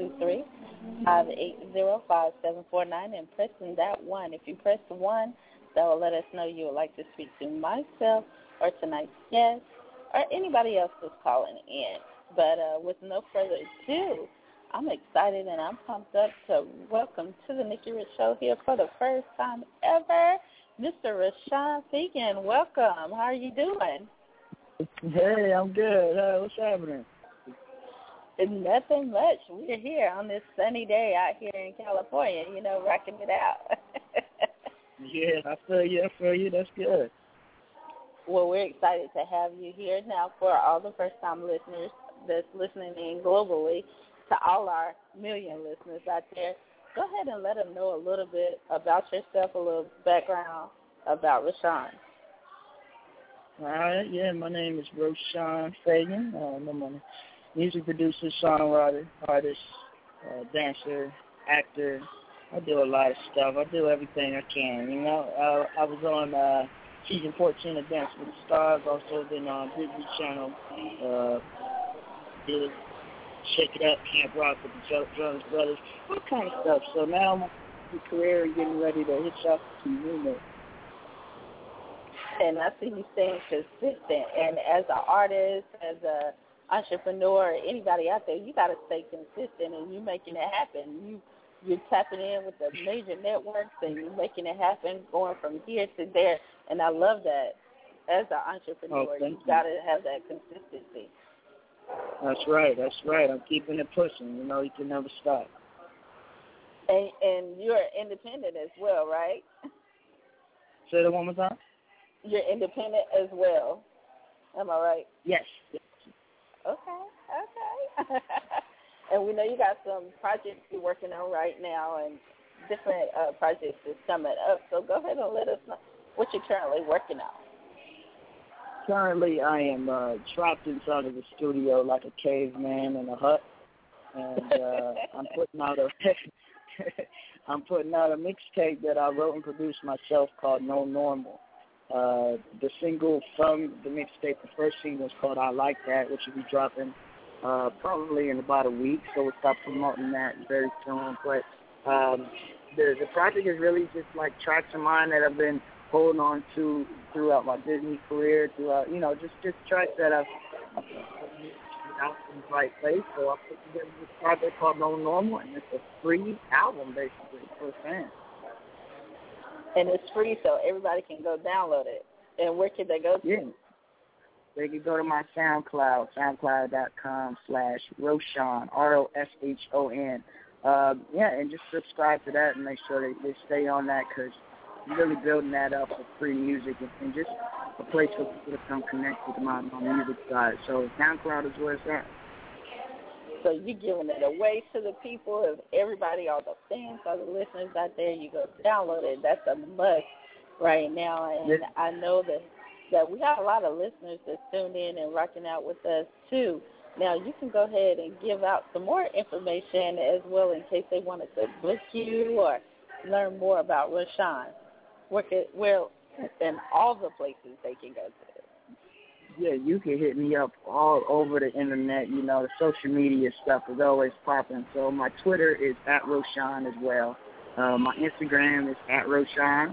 323-580-5749 and pressing that 1. If you press 1, that will let us know you would like to speak to myself or tonight's guest or anybody else who's calling in. But with no further ado, I'm excited and I'm pumped up to welcome to the Nikki Rich Show here for the first time ever, Mr. Rashawn Fegan. Welcome. How are you doing? Hey, I'm good. What's happening? Nothing much. We're here on this sunny day out here in California, rocking it out. Yeah, I feel you. That's good. Well, we're excited to have you here. Now, for all the first-time listeners that's listening in globally, to all our million listeners out there, go ahead and let them know a little bit about yourself, a little background about Rashawn. All right, yeah, my name is Rashawn Fegan. I'm a music producer, songwriter, artist, dancer, actor. I do a lot of stuff. I do everything I can, I was on season 14 of Dance with the Stars, also been on Disney Channel, did Shake It Up, Camp Rock with the Jonas Brothers, all kind of stuff. So now I'm in my career and getting ready to hit y'all some new notes. And I see you staying consistent. And as an artist, as an entrepreneur, anybody out there, you got to stay consistent, and you're making it happen. You're tapping in with the major networks, and you're making it happen, going from here to there. And I love that. As an entrepreneur, you got to have that consistency. That's right. I'm keeping it pushing. You can never stop. And you're independent as well, right? Say that one more time. You're independent as well. Am I right? Yes. Okay. And we know you got some projects you're working on right now and different projects that's coming up. So go ahead and let us know what you're currently working on. Currently, I am trapped inside of the studio like a caveman in a hut, and I'm putting out a mixtape that I wrote and produced myself called No Normal. The single from the mixtape, the first single is called I Like That, which will be dropping probably in about a week, so we'll start promoting that very soon. But the project is really just like tracks of mine that I've been holding on to throughout my Disney career, throughout, just tracks that I've out in the right place. So I put together this project called No Normal, and it's a free album, basically, for fans. And it's free, so everybody can go download it. And where can they go to? Yeah. They can go to my SoundCloud, soundcloud.com/Roshon, ROSHON. And just subscribe to that and make sure they stay on that, because I'm really building that up with free music and just a place for people to come connect with my music side. So SoundCloud is where it's at. So you're giving it away to the people, if everybody, all the fans, all the listeners out there, you go download it. That's a must right now. And I know that we have a lot of listeners that tuned in and rocking out with us too. Now you can go ahead and give out some more information as well in case they wanted to book you or learn more about Rashawn. Where and all the places they can go to. Yeah, you can hit me up all over the internet. You know, the social media stuff is always popping. So my Twitter is @Roshan as well. My Instagram is @Roshan.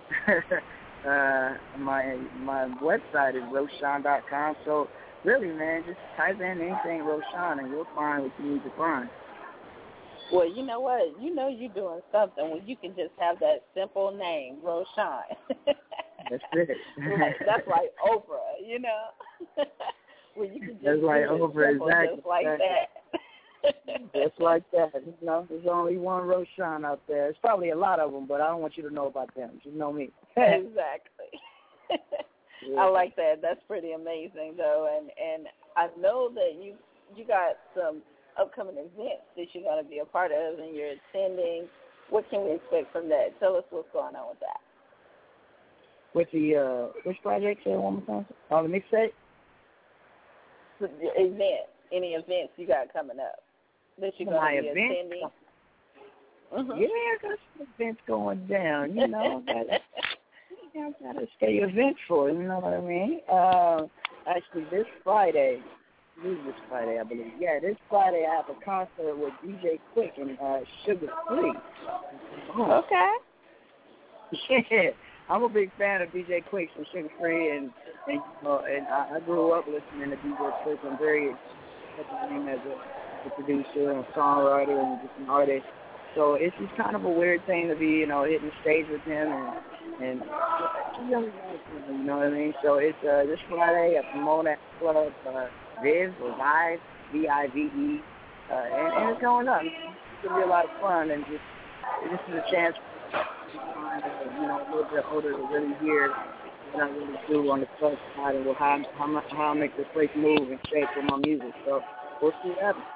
My website is Roshan.com. So really, man, just type in anything Roshan and you'll find what you need to find. Well, you know what? You know you're doing something when you can just have that simple name, Roshan. That's it. That's like Oprah, you know? When you can just that's like do Oprah, simple, exactly. just like that. Just like that. You know, there's only one Roshan out there. There's probably a lot of them, but I don't want you to know about them. Just know me. Exactly. Yeah. I like that. That's pretty amazing, though. And I know that you got some upcoming events that you're going to be a part of and you're attending. What can we expect from that? Tell us what's going on with that. With the, which project? Say it one more time. On the mixtape? The event. Any events you got coming up that you're going to be attending? Mm-hmm. Yeah, there's some events going down. You know, got to stay eventful. You know what I mean? Actually, this Friday, I believe. Yeah, this Friday I have a concert with DJ Quick and Sugar Free. Okay. Yeah, I'm a big fan of DJ Quick and Sugar Free, and I grew up listening to DJ Quick. I'm very accepting him as a producer and a songwriter and just an artist. So it's just kind of a weird thing to be, you know, hitting the stage with him and you know what I mean? So it's this Friday at the Monac Club, Viv, or Vive, V-I-V-E, and it's going up. It's going to be a lot of fun, and this is a chance to find, you know, a little bit older to really hear what I really do on the club side and how I make this place move and shape with my music. So we'll see what happens.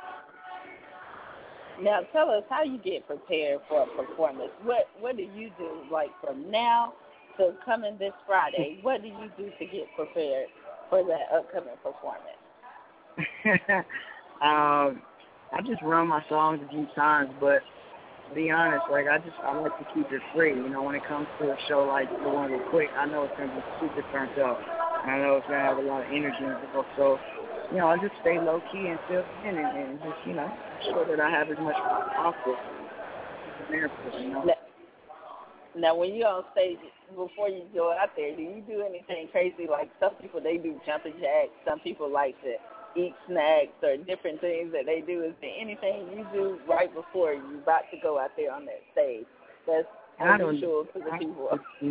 Now, tell us how you get prepared for a performance. What do you do, like, from now to coming this Friday? What do you do to get prepared for that upcoming performance? I just run my songs a few times, but to be honest, like, I like to keep it free. You know, when it comes to a show like the one with Quick, I know it's going to be super turned up. I know it's going to have a lot of energy and stuff, so, you know, I just stay low-key and fill in and just, you know, sure that I have as much fun as possible. You know? Now, when you're on stage, before you go out there, do you do anything crazy? Like some people, they do jumping jacks. Some people like to eat snacks or different things that they do. Is there anything you do right before you're about to go out there on that stage that's unusual to the people?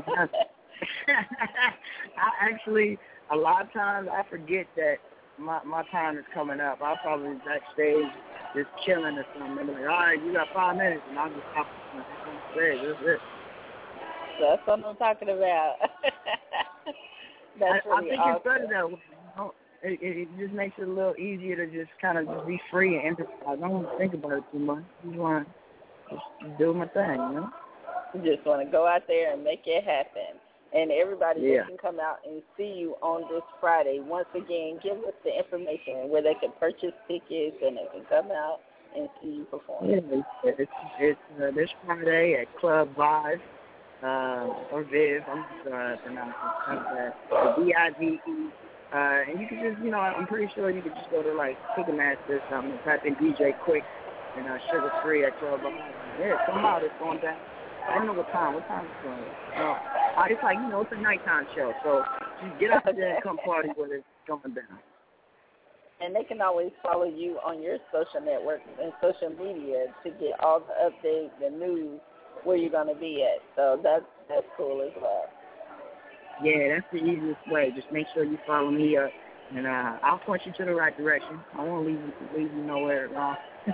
I actually, a lot of times I forget that my time is coming up. I'll probably be backstage just chilling or something. I'm like, all right, you got 5 minutes, and I'll just hop on stage. That's it. That's what I'm talking about. That's really I think awesome. it's better that way. You know? It just makes it a little easier to just kind of just be free and improvise. I don't want to think about it too much. I just want to just do my thing, you know? You just want to go out there and make it happen. And everybody that can come out and see you on this Friday. Once again, give us the information where they can purchase tickets and they can come out and see you perform. Yeah, it's this Friday at Club Vive, or Viv, I'm just pronouncing that, V-I-V-E. And you can just, you know, I'm pretty sure you could just go to, like, Ticketmaster or something and type in DJ Quick and Sugar Free at Club Vive. Yeah, come out, it's going down. I don't know what time it's going. It's like, you know, it's a nighttime show, so just get out there and come party when it's going down. And they can always follow you on your social networks and social media to get all the updates, the news, where you're going to be at. So that's cool as well. Yeah, that's the easiest way. Just make sure you follow me up, and I'll point you to the right direction. I won't leave you nowhere wrong.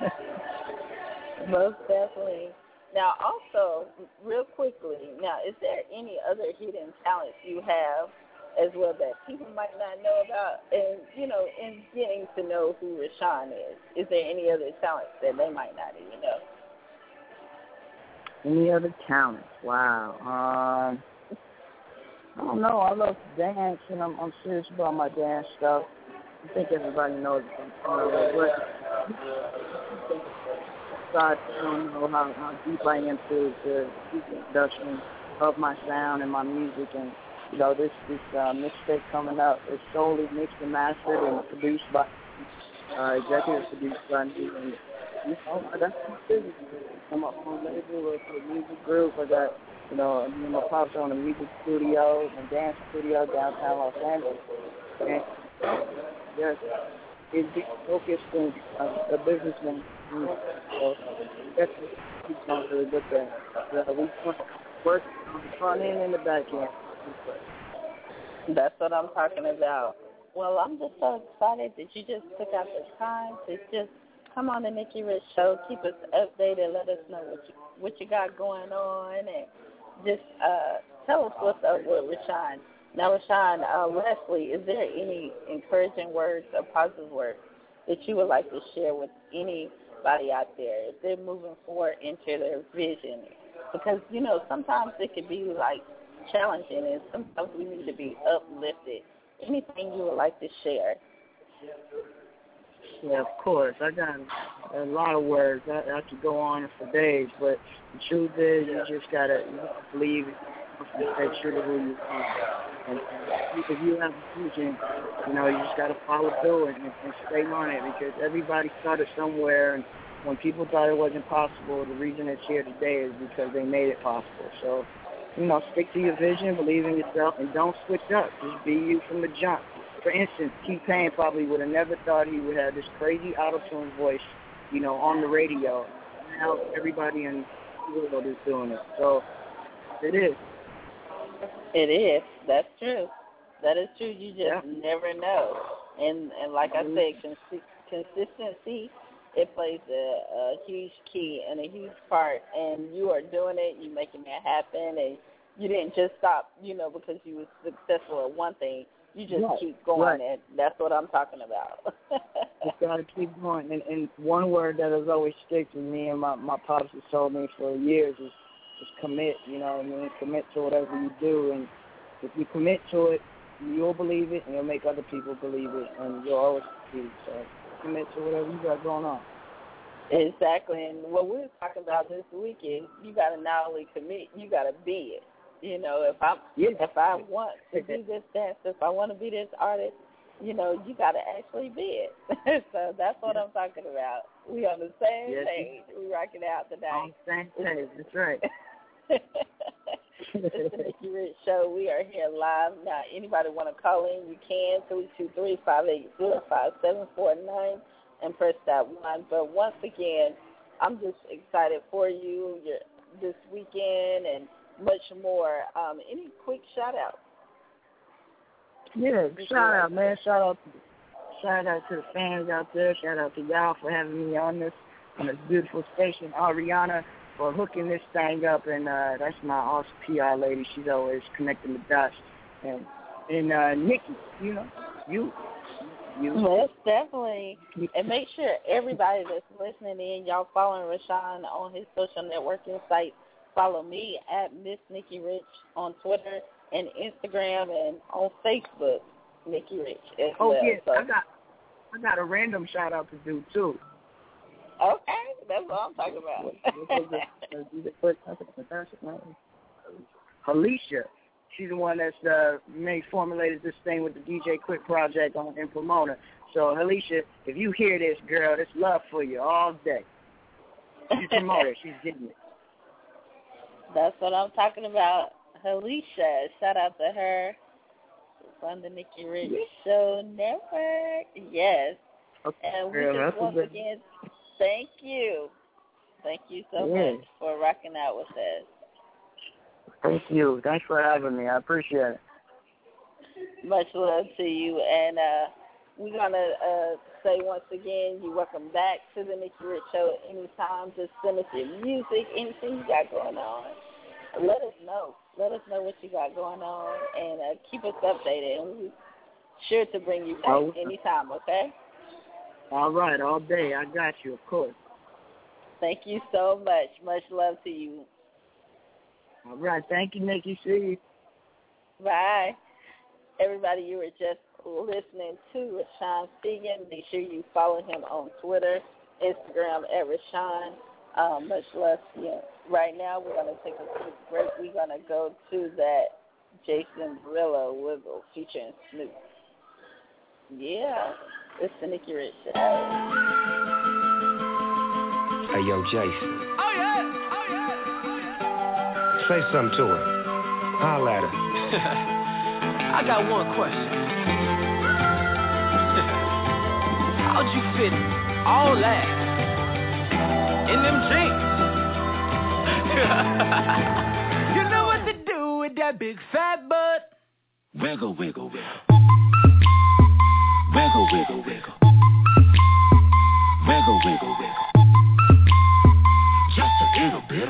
Most definitely. Now, also, real quickly, is there any other hidden talents you have as well that people might not know about, and in getting to know who Rashawn is? Is there any other talents that they might not even know? Any other talents? Wow. I don't know. I love to dance, and I'm serious about my dance stuff. I think everybody knows it. But I don't know how deep I am to the production of my sound and my music, and this mixtape coming up is solely mixed and mastered and produced by executive produced by me, and that's my business. I'm up on a label with a music group. I got me and my pops own a music studio and dance studio downtown Los Angeles, and yes, it's focused on a businessman. So that's what he's not really good at. We work on the front end and the back end. That's what I'm talking about. Well, I'm just so excited that you just took out the time to just come on the Nikki Rich Show, keep us updated, let us know what you got going on, and just tell us what's up with Rashawn. Now, Rashawn, lastly, is there any encouraging words or positive words that you would like to share with anybody out there if they're moving forward into their vision? Because, sometimes it can be, challenging, and sometimes we need to be uplifted. Anything you would like to share? Yeah, of course. I got a lot of words. I could go on for days, but the truth is you just got to believe it. You stay true to who you are. And if you have a vision, you just got to follow through and stay on it, because everybody started somewhere, and when people thought it wasn't possible, the reason it's here today is because they made it possible. So, stick to your vision, believe in yourself, and don't switch up. Just be you from the jump. For instance, T-Pain probably would have never thought he would have this crazy auto-tune voice, on the radio. Now everybody in the world is doing it. So, it is. It is. That's true. That is true. You just never know. And like I said, consistency, it plays a huge key and a huge part. And you are doing it. You're making it happen. And you didn't just stop, because you were successful at one thing. You just keep going, and that's what I'm talking about. Just got to keep going. And one word that has always sticked with me and my pops has told me for years is just commit, commit to whatever you do. And if you commit to it, you'll believe it, and you'll make other people believe it, and you'll always succeed. So commit to whatever you got going on. Exactly. And what we were talking about this weekend, you got to not only commit, you got to be it. If I want to be this dancer, if I want to be this artist, you got to actually be it. So that's what I'm talking about. We on the same page. We rocking out tonight. On the same page. That's right. It's the Nikki Rich Show. We are here live. Now, anybody want to call in, you can, 323-580-5749, and press that 1. But once again, I'm just excited for you this weekend and much more. Any quick shout-out? Yeah, shout-out, man. Shout-out to the fans out there. Shout-out to y'all for having me on this beautiful station. Ariana for hooking this thing up, and that's my awesome PR lady. She's always connecting the dots. And Nikki, you. Yes, definitely. And make sure everybody that's listening in, y'all following Rashawn on his social networking sites. Follow me at Miss Nikki Rich on Twitter and Instagram, and on Facebook, Nikki Rich as well. Yeah, so. I got a random shout out to do too. Okay, that's what I'm talking about. Alicia, she's the one that's formulated this thing with the DJ Quick project in Pomona. So Alicia, if you hear this, girl, it's love for you all day. She's a promoter. She's getting it. That's what I'm talking about. Alicia, shout out to her. It's on the Nikki Rich Show Network. Yes. Okay, and we just once again, thank you. Thank you so much for rocking out with us. Thank you. Thanks for having me. I appreciate it. Much love to you. And we're going to say once again, you're welcome back to the Nikki Rich Show anytime. Just send us your music, anything you got going on. Let us know. Let us know what you got going on, and keep us updated. And we're sure to bring you back anytime, okay? All right, all day. I got you, of course. Thank you so much. Much love to you. All right. Thank you, Nikki. See you. Bye. Everybody, you were just listening to Rashawn Spigen. Make sure you follow him on Twitter, Instagram at Rashawn. Much love to you. Right now, we're going to take a quick break. We're going to go to that Jason Derulo Wiggle featuring Snoop. Yeah, it's the Nikki Rich Show. Hey, yo, Jason. Oh, yeah. Say something to her. Holla at her. I got one question. How'd you fit all that in them jeans? You know what to do with that big fat butt. Wiggle, wiggle, wiggle. Wiggle, wiggle, wiggle. Wiggle, wiggle, wiggle. Just a little bit.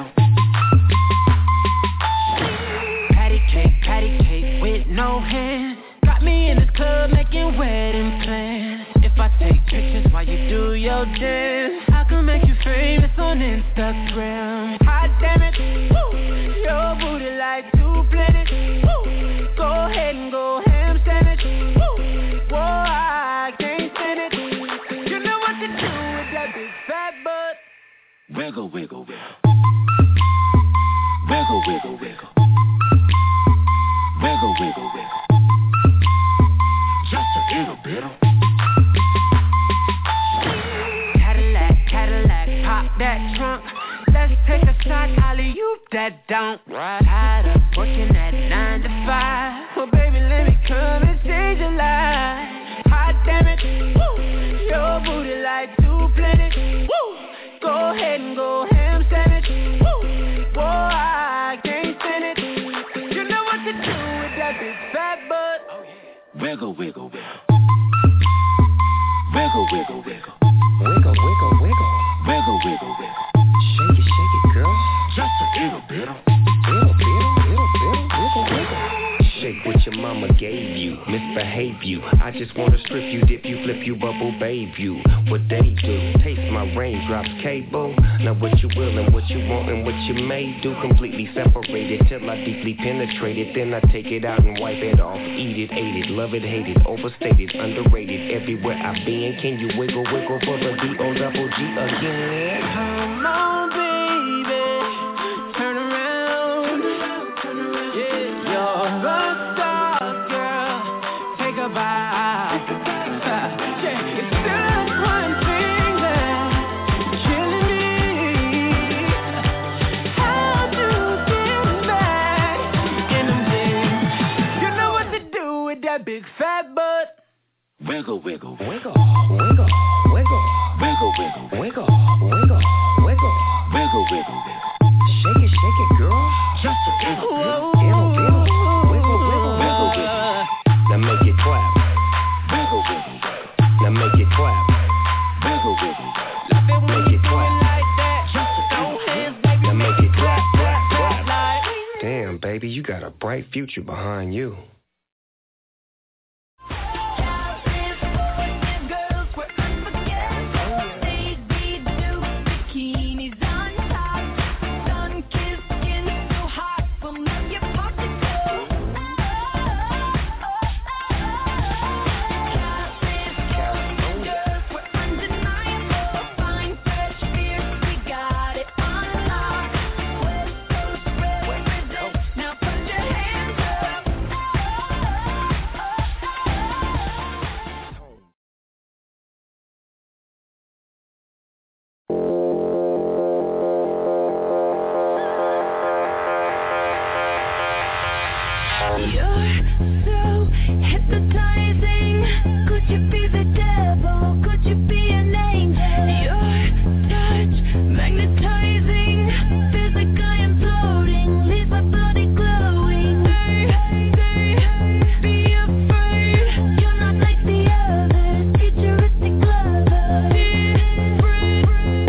Patty cake with no hands. Got me in this club making wedding plans. If I take pictures while you do your dance, I can make you famous on Instagram. Hot damn it, woo. Your booty like 2 planets. Woo. Go ahead and go ham sandwich. Woo. Whoa, I can't stand it. You know what to do with that big fat butt. Wiggle, wiggle, wiggle. Wiggle, wiggle, wiggle. Wiggle, wiggle, wiggle. Just a little bit. Cadillac, pop that trunk. Let's take a shot, alley-oop that don't. Tired of working at 9 to 5. Well, baby, let me come and change your life. Hot damn it, woo. Your booty like 2 planets. Woo. Go ahead and go ham sandwich. Woo. Whoa, I can't stand it. You know what to do with that big fat butt. Oh, yeah. Wiggle, wiggle, wiggle. Wiggle, wiggle, wiggle. Wiggle, wiggle, wiggle. Wiggle, wiggle, wiggle. Shake it, girl. Just a little bit. Wiggle, wiggle. Shake what your mama gave you, misbehave you. I just wanna strip you, dip you, flip you, bubble babe you. What they do, taste my raindrops cable. Now what you will and what you want and what you may do. Completely separated till I deeply penetrate it. Then I take it out and wipe it off. Eat it, ate it, love it, hate it. Overstated, underrated, everywhere I've been. Can you wiggle, wiggle for the D-O-double-G again? Come on, baby, turn around. Yeah, you're a star, girl. Take a bite. Yeah, it's just one thing that's killing me. How to get back in them jeans. You know what to do with that big fat butt. Wiggle, wiggle, wiggle, wiggle, wiggle, wiggle, wiggle, wiggle, wiggle, wiggle, wiggle, wiggle, wiggle. Shake it, girl. Just a little bit. Wiggle, wiggle, wiggle, wiggle. Now make it clap. Wiggle, wiggle, wiggle. Now make it clap. Wiggle, wiggle, wiggle. Make it clap. Just a little bit. Now make it clap, clap, clap. Damn, baby, you got a bright future behind you.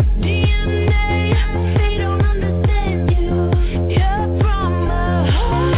Oh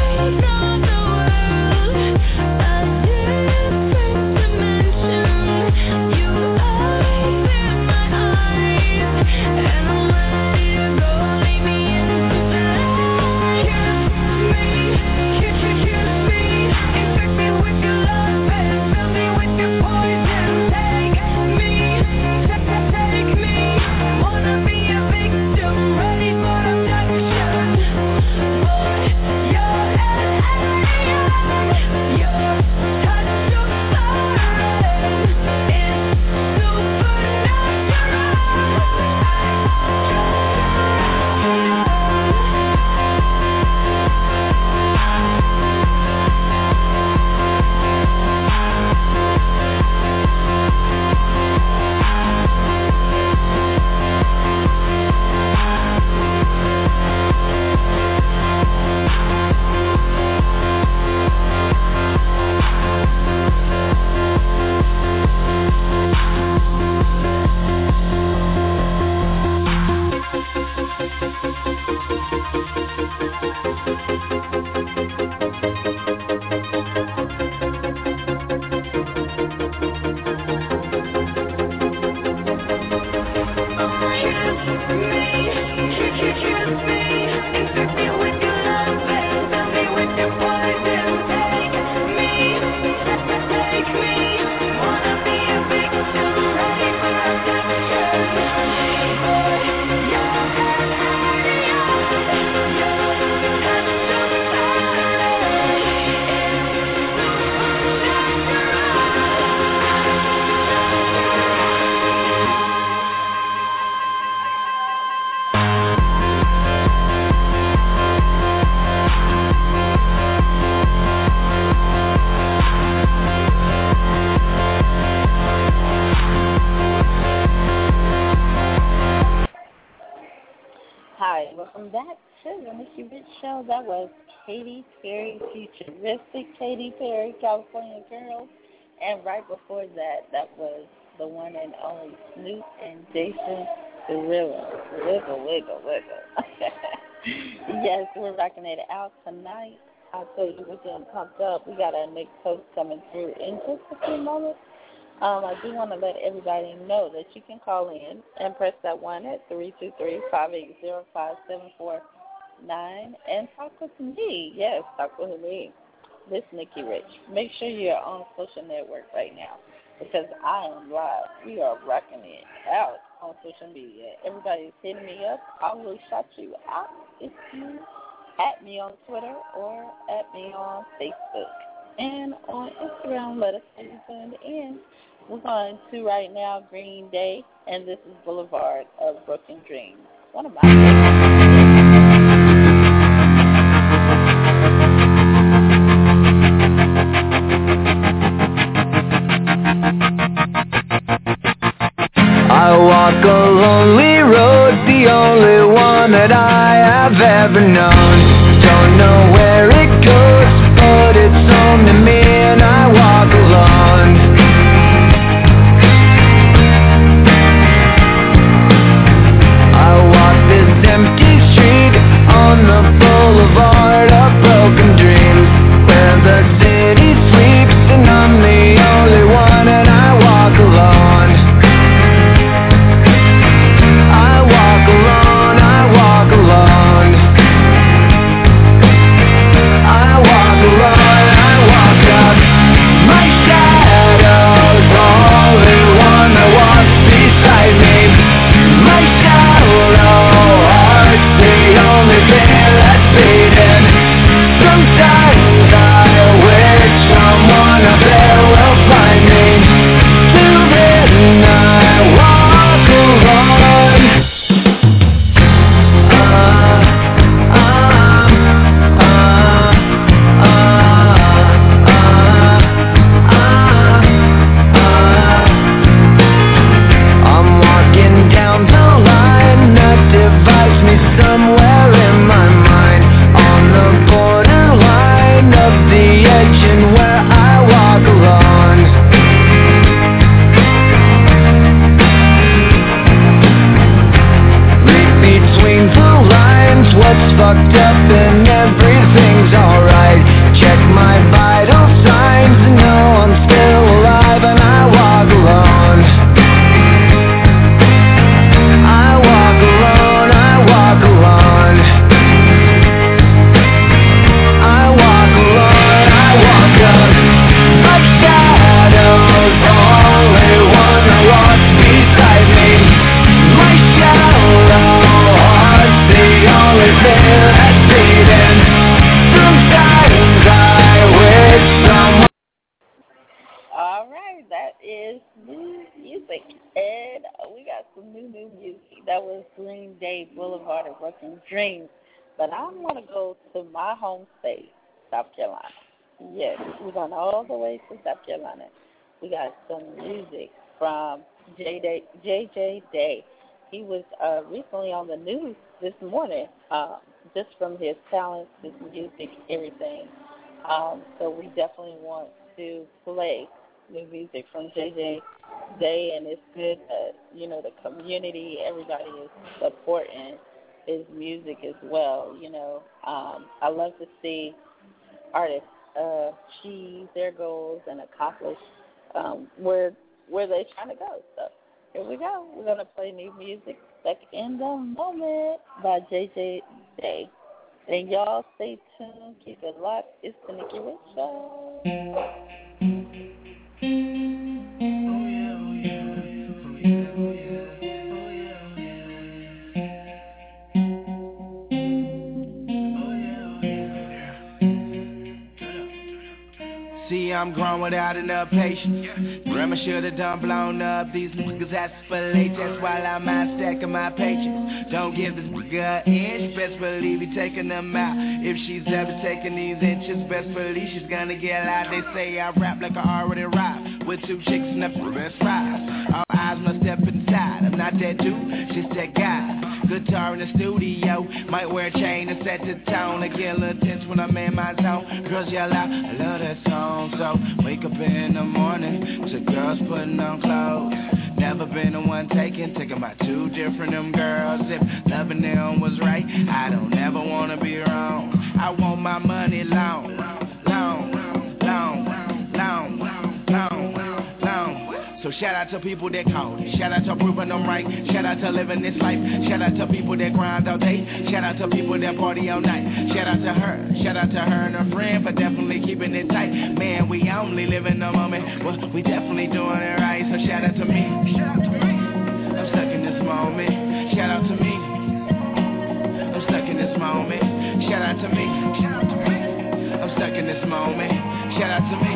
welcome back to the Nikki Rich Show. That was Katy Perry, futuristic Katy Perry, California Girl. And right before that, that was the one and only Snoop and Jason Derulo. Wiggle, wiggle, wiggle. Yes, we're rocking it out tonight. I'll tell you, we're getting pumped up. We got our next host coming through in just a few moments. I do want to let everybody know that you can call in and press that 1 at 323-580-5749 and talk with me. Yes, talk with me. This Nikki Rich. Make sure you're on social network right now because I am live. We are rocking it out on social media. Everybody's hitting me up. I will shout you out if you at me on Twitter or at me on Facebook. And on Instagram, let us know you're tuned in. We're going to right now Green Day, and this is Boulevard of Broken Dreams. One of my favorites. I walk a lonely road, the only one that I have ever known. Don't know where it goes, but it's home to me and I walk alone. I walk this empty street on the boulevard of broken dreams, where the city sleeps and I'm the only one and I walk alone. I walk alone, I walk alone. I walk alone, I walk up. My shadow's the only one that walks beside me. My shallow heart's the only thing that's beating. Sometimes I wish someone up there will find me. Till then I walk alone. I'm walking down the line that divides me somewhere in my mind, on the borderline of the edge and where I walk alone. Read between the lines what's fucked up and everything's alright. Check my vital signs and know I'm still alive and I walk alone. I walk alone, I walk alone. I walk alone, I walk up. My shadow's the only one that walks beside me. My shallow heart's the only thing that's beating. Sometimes I wish someone. All right, that is new music. And we got some new music. That was Green Day, Boulevard of Broken Dreams. But I want to go to my home state, South Carolina. Yes, we're going all the way to South Carolina. We got some music from JJ Day. He was recently on the news this morning, just from his talents, his music, everything. So we definitely want to play new music from JJ Day, and it's good that, the community, everybody is supporting his music as well, I love to see artists achieve their goals and accomplish where they're trying to go. So here we go. We're going to play new music, Back in the Moment by JJ Day. And y'all stay tuned. Keep it locked. It's the Nikki Rich Show. See, I'm grown without enough patience. Grandma should've done blown up these niggas ask for late. That's while I'm out stacking my patience. Don't give this nigga an inch, best believe he taking them out. If she's ever taking these inches, best believe she's gonna get out. They say I rap like I already rap, with 2 chicks and the best 5. All eyes must step inside. I'm not that dude, just that guy. Guitar in the studio, Might wear a chain to set the tone. I get a little tense when I'm in my zone. Girls yell out, I love that song. So wake up in the morning to girls putting on clothes. Never been the one taking about two different them girls. If loving them was right, I don't ever wanna be wrong. I want my money long, long, long, long, long, long. So shout out to people that call it. Shout out to proving them right. Shout out to living this life. Shout out to people that grind all day. Shout out to people that party all night. Shout out to her. Shout out to her and her friend for definitely keeping it tight. Man, we only live in the moment. Well, we definitely doing it right. So shout out to me. I'm stuck in this moment. Shout out to me. I'm stuck in this moment. Shout out to me. I'm stuck in this moment. Shout out to me.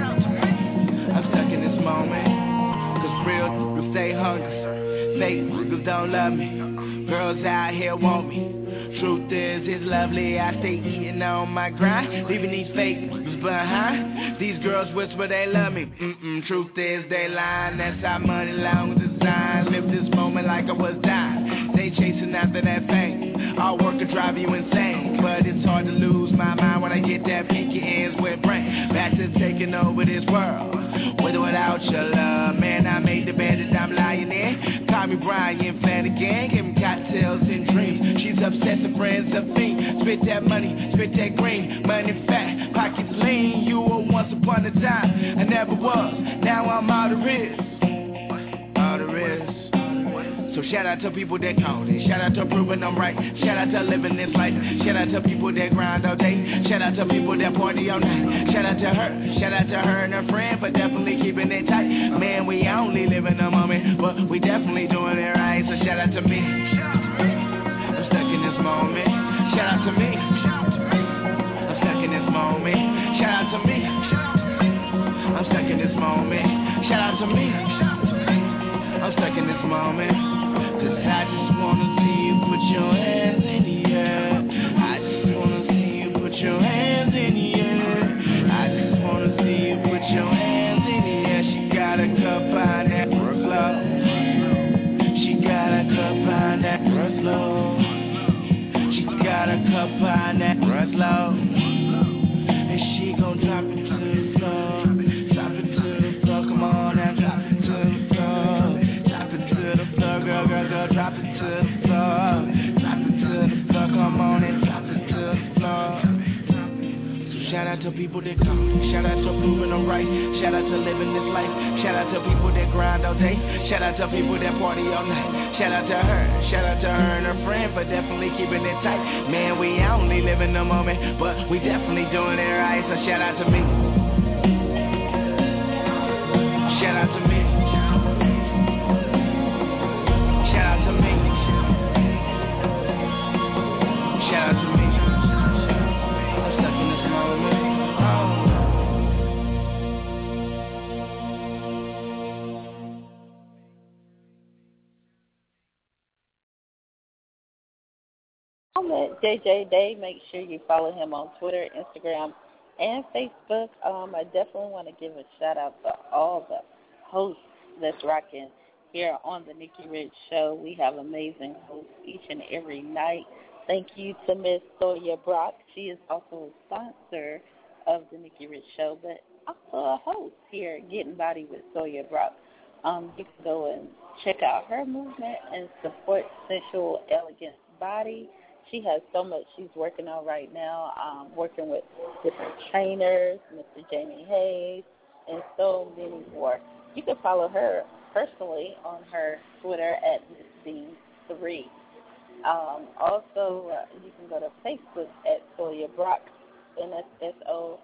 I'm stuck in this moment. Cause real niggas stay hungry. Fake niggas don't love me. Girls out here want me. Truth is, it's lovely. I stay eating on my grind, leaving these fake niggas behind. These girls whisper they love me. Truth is, they lying. That's how money long design. Live this moment like I was dying. They chasing after that fame. All work could drive you insane, but it's hard to lose my mind when I get that pinky ends with brain. Back to taking over this world, with or without your love. Man, I made the bed that I'm lying in. Call me Brian Flanagan, give me cocktails and dreams. She's obsessed with friends of fiend. Spit that money, spit that green. Money fat, pockets lean. You were once upon a time, I never was. Now I'm all there is, all there is. So shout out to people that call it. Shout out to proving them right. Shout out to living this life. Shout out to people that grind all day. Shout out to people that party all night. Shout out to her. Shout out to her and her friend for definitely keeping it tight. Man, we only live in the moment, but we definitely doing it right. So shout out to me. I'm stuck in this moment. Shout out to me. I'm stuck in this moment. Shout out to me. I'm stuck in this moment. Shout out to me. I'm stuck in this moment. Cause I just wanna see you put your hands in the air. I just wanna see you put your hands in the air. I just wanna see you put your hands in the air. She got a cup on that workload. She got a cup on that workload. She got a cup on that workload. And she gon' drop it to the floor. Drop it to the floor, come on now, drop it to the floor. Drop it to the floor, girl, girl, girl, drop it to the floor. Drop it to the floor, come on and drop it to the floor. So shout out to people that call. Shout out to proving them right. Shout out to living this life. Shout out to people that grind all day. Shout out to people that party all night. Shout out to her. Shout out to her and her friend for definitely keeping it tight. Man, we only live in the moment, but we definitely doing it right. So shout out to me. Shout out to me. Shout out to me. Shout out to me. I'm stuck in this moment. I'm at JJ Day. Make sure you follow him on Twitter, Instagram, and Facebook. I definitely want to give a shout out to all the hosts that's rocking here on the Nikki Rich Show. We have amazing hosts each and every night. Thank you to Miss Sawyer Brock. She is also a sponsor of the Nikki Rich Show, but also a host here at Getting Body with Sawyer Brock. You can go and check out her movement and support Sensual Elegance Body. She has so much she's working on right now, working with different trainers, Mr. Jamie Hayes, and so many more. You can follow her personally on her Twitter at MissBean3. Also, you can go to Facebook at Sawyer Brock, and that's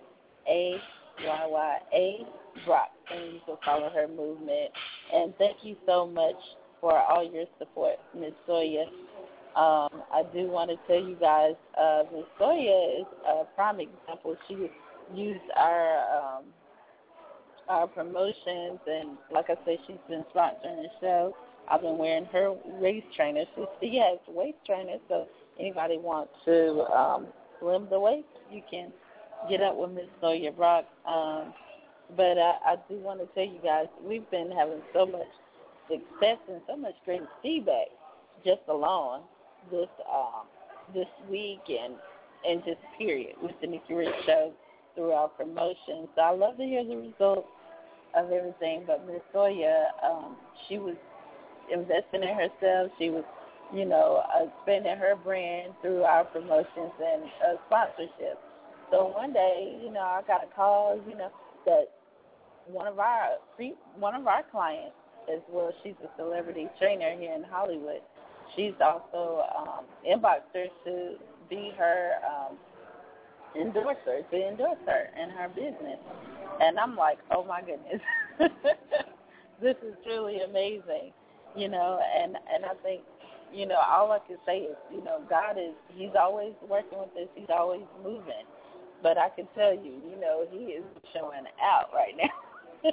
SOAYYA Brock, and you can follow her movement. And thank you so much for all your support, Miss Sawyer. I do want to tell you guys, Ms. Sawyer is a prime example. She used our promotions, and like I said, she's been sponsoring the show. I've been wearing her waist trainers. She has waist trainers, so anybody wants to slim the waist, you can get up with Ms. Sawyer Brock. But I do want to tell you guys, we've been having so much success and so much great feedback just along this week and just period with the Nikki Rich Show through our promotion. So I love to hear the results of everything. But Miss Soya, she was investing in herself. She was, expanding her brand through our promotions and sponsorship. So one day, I got a call, that one of our clients as well, she's a celebrity trainer here in Hollywood. She's also inboxed her to be her endorser, to endorse her in her business. And I'm like, oh my goodness, this is truly amazing, and I think, all I can say is, God he's always working with us. He's always moving. But I can tell you, he is showing out right now.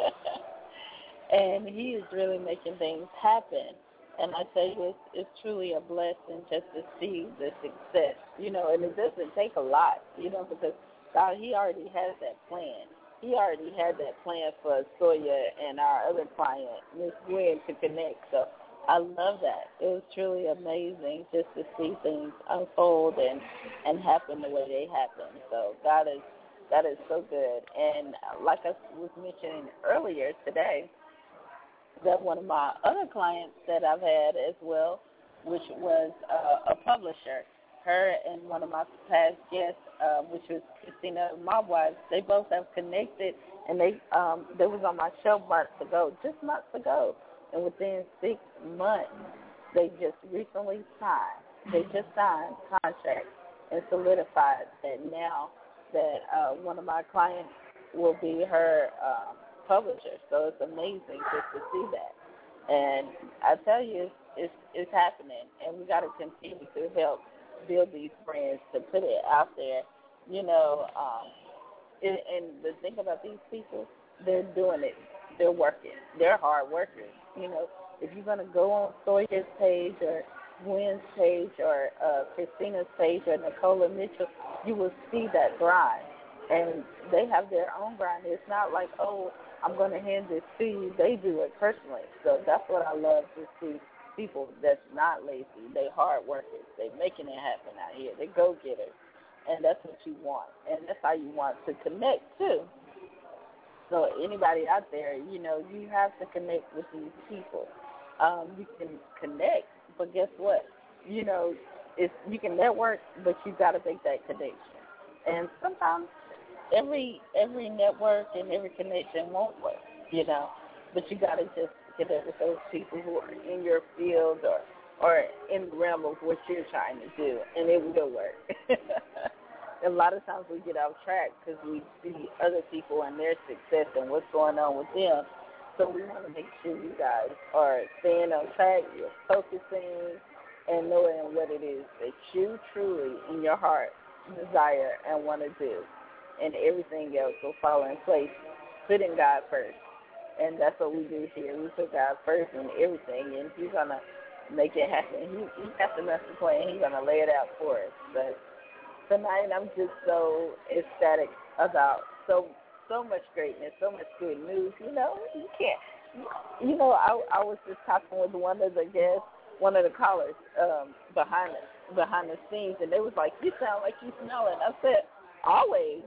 And he is really making things happen. And I tell you, it's truly a blessing just to see the success, and it doesn't take a lot, because God, he already has that plan. He already had that plan for Soya and our other client, Miss Gwen, to connect. So I love that. It was truly amazing just to see things unfold and happen the way they happen. So that is so good. And like I was mentioning earlier today, that one of my other clients that I've had as well, which was a publisher, her and one of my past guests, which was Christina Mobwives, they both have connected, and they was on my show months ago. And within 6 months, they just recently signed. They just signed contracts and solidified that now that one of my clients will be her publisher. So it's amazing just to see that. And I tell you, it's happening, and we got to continue to help build these brands, to put it out there, and the thing about these people, they're doing it. They're working. They're hard workers. If you're going to go on Soya's page or Gwen's page or Christina's page or Nicola Mitchell, you will see that grind. And they have their own grind. It's not like, oh, I'm going to hand this to you. They do it personally. So that's what I love to see, people that's not lazy. They hard workers. They making it happen out here. They go-getters. And that's what you want. And that's how you want to connect, too. So anybody out there, you have to connect with these people. You can connect, but guess what? You can network, but you got to make that connection. And sometimes every network and every connection won't work, but you got to just connect with those people who are in your field or in the realm of what you're trying to do, and it will work. A lot of times we get off track because we see other people and their success and what's going on with them. So we want to make sure you guys are staying on track, you're focusing, and knowing what it is that you truly, in your heart, desire and want to do. And everything else will fall in place, putting God first. And that's what we do here. We put God first in everything, and He's going to make it happen. He got the master plan. He's going to lay it out for us. But tonight I'm just so ecstatic about so much greatness, so much good news. You can't. I was just talking with one of the guests, one of the callers behind the scenes, and they was like, "You sound like you smelling." I said, "Always."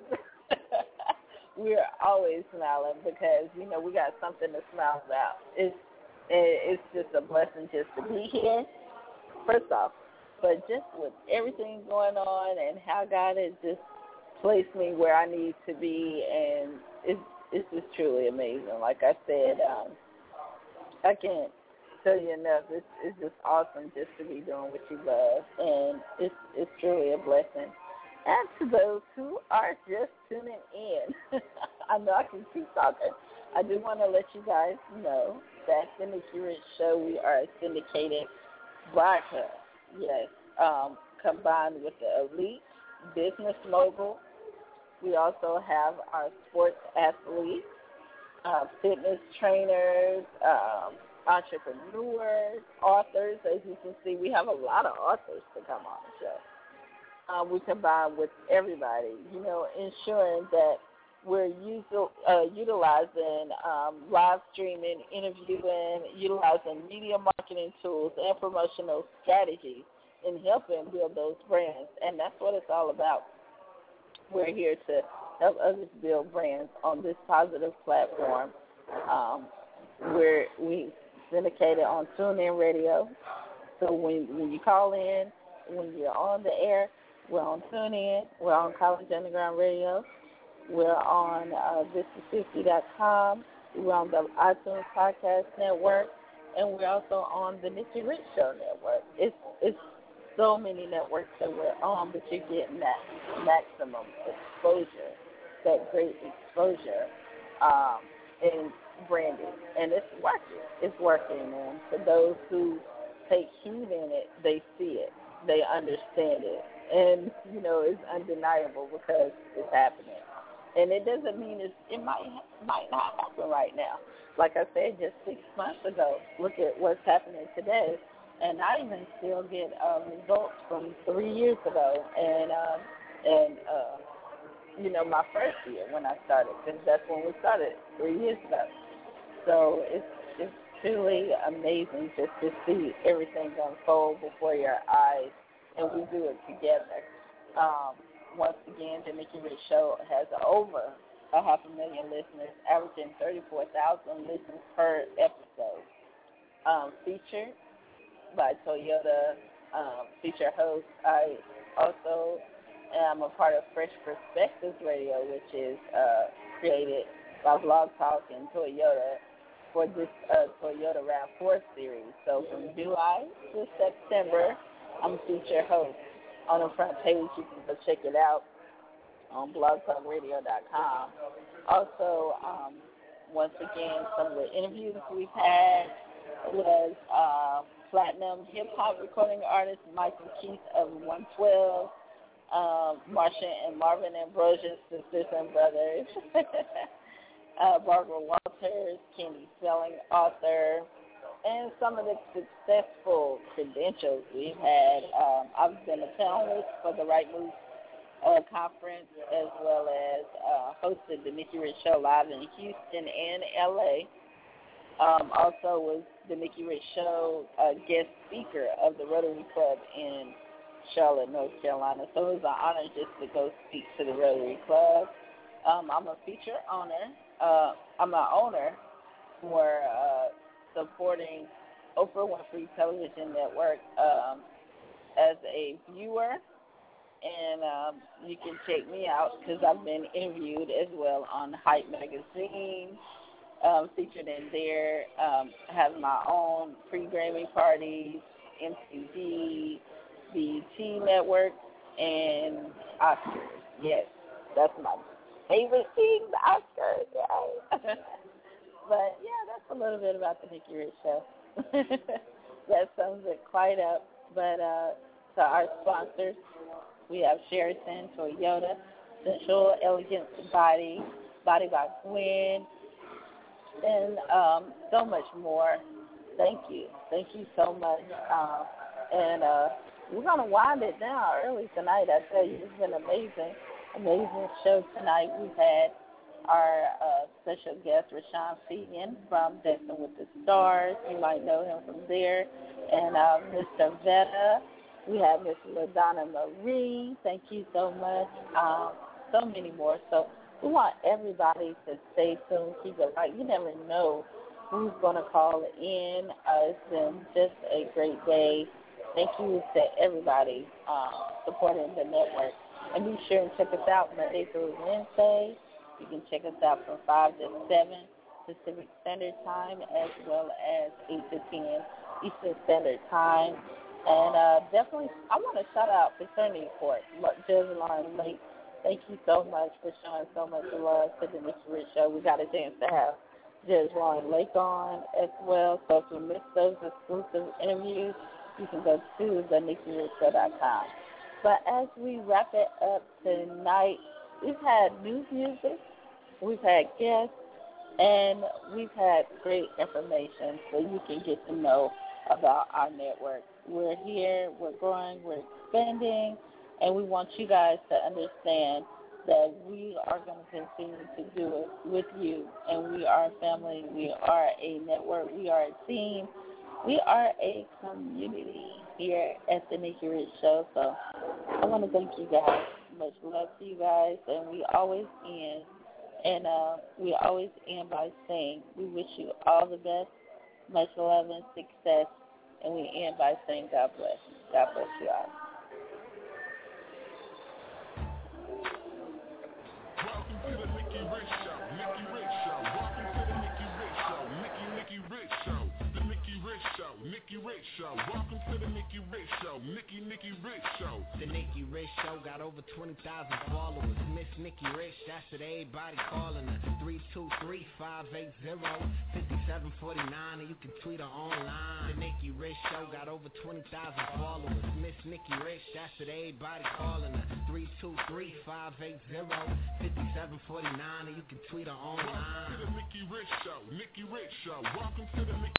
We're always smiling because we got something to smile about. It's just a blessing just to be here. First off. But just with everything going on and how God has just placed me where I need to be, and it's just truly amazing. Like I said, I can't tell you enough. It's just awesome just to be doing what you love, and it's truly a blessing. And to those who are just tuning in, I know I can keep talking. I do want to let you guys know that the Nikki Rich Show, we are a syndicated broadcast. Yes, combined with the elite business mogul. We also have our sports athletes, fitness trainers, entrepreneurs, authors. As you can see, we have a lot of authors to come on the show. We combine with everybody, ensuring that we're utilizing live streaming, interviewing, utilizing media marketing tools and promotional strategies in helping build those brands, and that's what it's all about. We're here to help others build brands on this positive platform. We syndicated on TuneIn Radio. So when you call in, when you're on the air, we're on TuneIn. We're on College Underground Radio. We're on this50.com. We're on the iTunes Podcast Network, and we're also on the Nikki Rich Show Network. It's so many networks that we're on, but you're getting that maximum exposure, that great exposure in branding, and it's working. It's working, man. For those who take heed in it, they see it, they understand it, and it's undeniable because it's happening. And it doesn't mean it might not happen right now. Like I said, just 6 months ago, look at what's happening today. And I even still get results from 3 years ago, and my first year when I started, because that's when we started 3 years ago. So it's truly amazing just to see everything unfold before your eyes, and we do it together. Once again, the Nikki Rich Show has over 500,000 listeners, averaging 34,000 listens per episode. Featured by Toyota, feature host. I also am a part of Fresh Perspectives Radio, which is created by Blog Talk and Toyota for this Toyota RAV4 series. So from July to September, I'm a feature host. On the front page, you can go check it out on blogtalkradio.com. Also, once again, some of the interviews we've had was platinum hip-hop recording artist Michael Keith of 112, Marsha and Marvin Ambrosius, sisters and brothers, Barbara Walters, Kenny Selling, author, and some of the successful credentials we've had. I've been a panelist for the Right Move conference, as well as hosted the Nikki Rich Show live in Houston and L.A. Also was the Nikki Rich Show guest speaker of the Rotary Club in Charlotte, North Carolina. So it was an honor just to go speak to the Rotary Club. I'm a feature owner. I'm an owner for supporting Oprah Winfrey Television Network as a viewer. And you can check me out because I've been interviewed as well on Hype Magazine, featured in there. Have my own pre-Grammy parties, MTV, BET Network, and Oscars. Yes, that's my favorite thing, the Oscars. Yay. But, yeah, that's a little bit about the Nikki Rich Show. That sums it quite up. But to our sponsors, we have Sheraton, Toyota, Sensual Elegance Body by Gwen, and so much more. Thank you. Thank you so much. And we're going to wind it down early tonight. I tell you, it's been amazing, amazing show tonight. We've had our special guest, Rashawn Fegan from Dancing with the Stars. You might know him from there. And Mr. Vetta. We have Miss LaDonna Marie. Thank you so much. So many more. So we want everybody to stay tuned. Keep it right. You never know who's going to call in. It's been just a great day. Thank you to everybody supporting the network. And be sure and check us out Monday through Wednesday. You can check us out from 5 to 7 Pacific Standard Time, as well as 8 to 10 Eastern Standard Time. And definitely, I want to shout out Fraternity Court, Judge Lauren Lake. Thank you so much for showing so much love to the Nikki Rich Show. We got a chance to have Judge Lauren Lake on as well. So if you missed those exclusive interviews, you can go to theNikkiRichShow.com. But as we wrap it up tonight, we've had news music, we've had guests, and we've had great information so you can get to know about our network. We're here, we're growing, we're expanding, and we want you guys to understand that we are going to continue to do it with you, and we are a family, we are a network, we are a team, we are a community. here at the Nikki Rich Show. So I want to thank you guys. Much love to you guys, and we always end by saying we wish you all the best, much love and success, and we end by saying God bless. God bless you all. Welcome to the Nikki Rich Show. Nikki Rich Show. Welcome to the Nikki Rich Show. Nikki Rich Show. The Nikki Rich Show. Nikki Rich Show. Welcome to the Nikki Rich Show. Nikki Rich Show. The Nikki Rich Show got over 20,000 followers. Miss Nikki Rich, that's it. Everybody calling her. 323-580-5749, and you can tweet her online. The Nikki Rich Show got over 20,000 followers. Miss Nikki Rich, that's it. Everybody calling her. 323-580-5749, and you can tweet her online. Welcome to the Nikki Rich Show. Nikki Rich Show. Welcome to the Nikki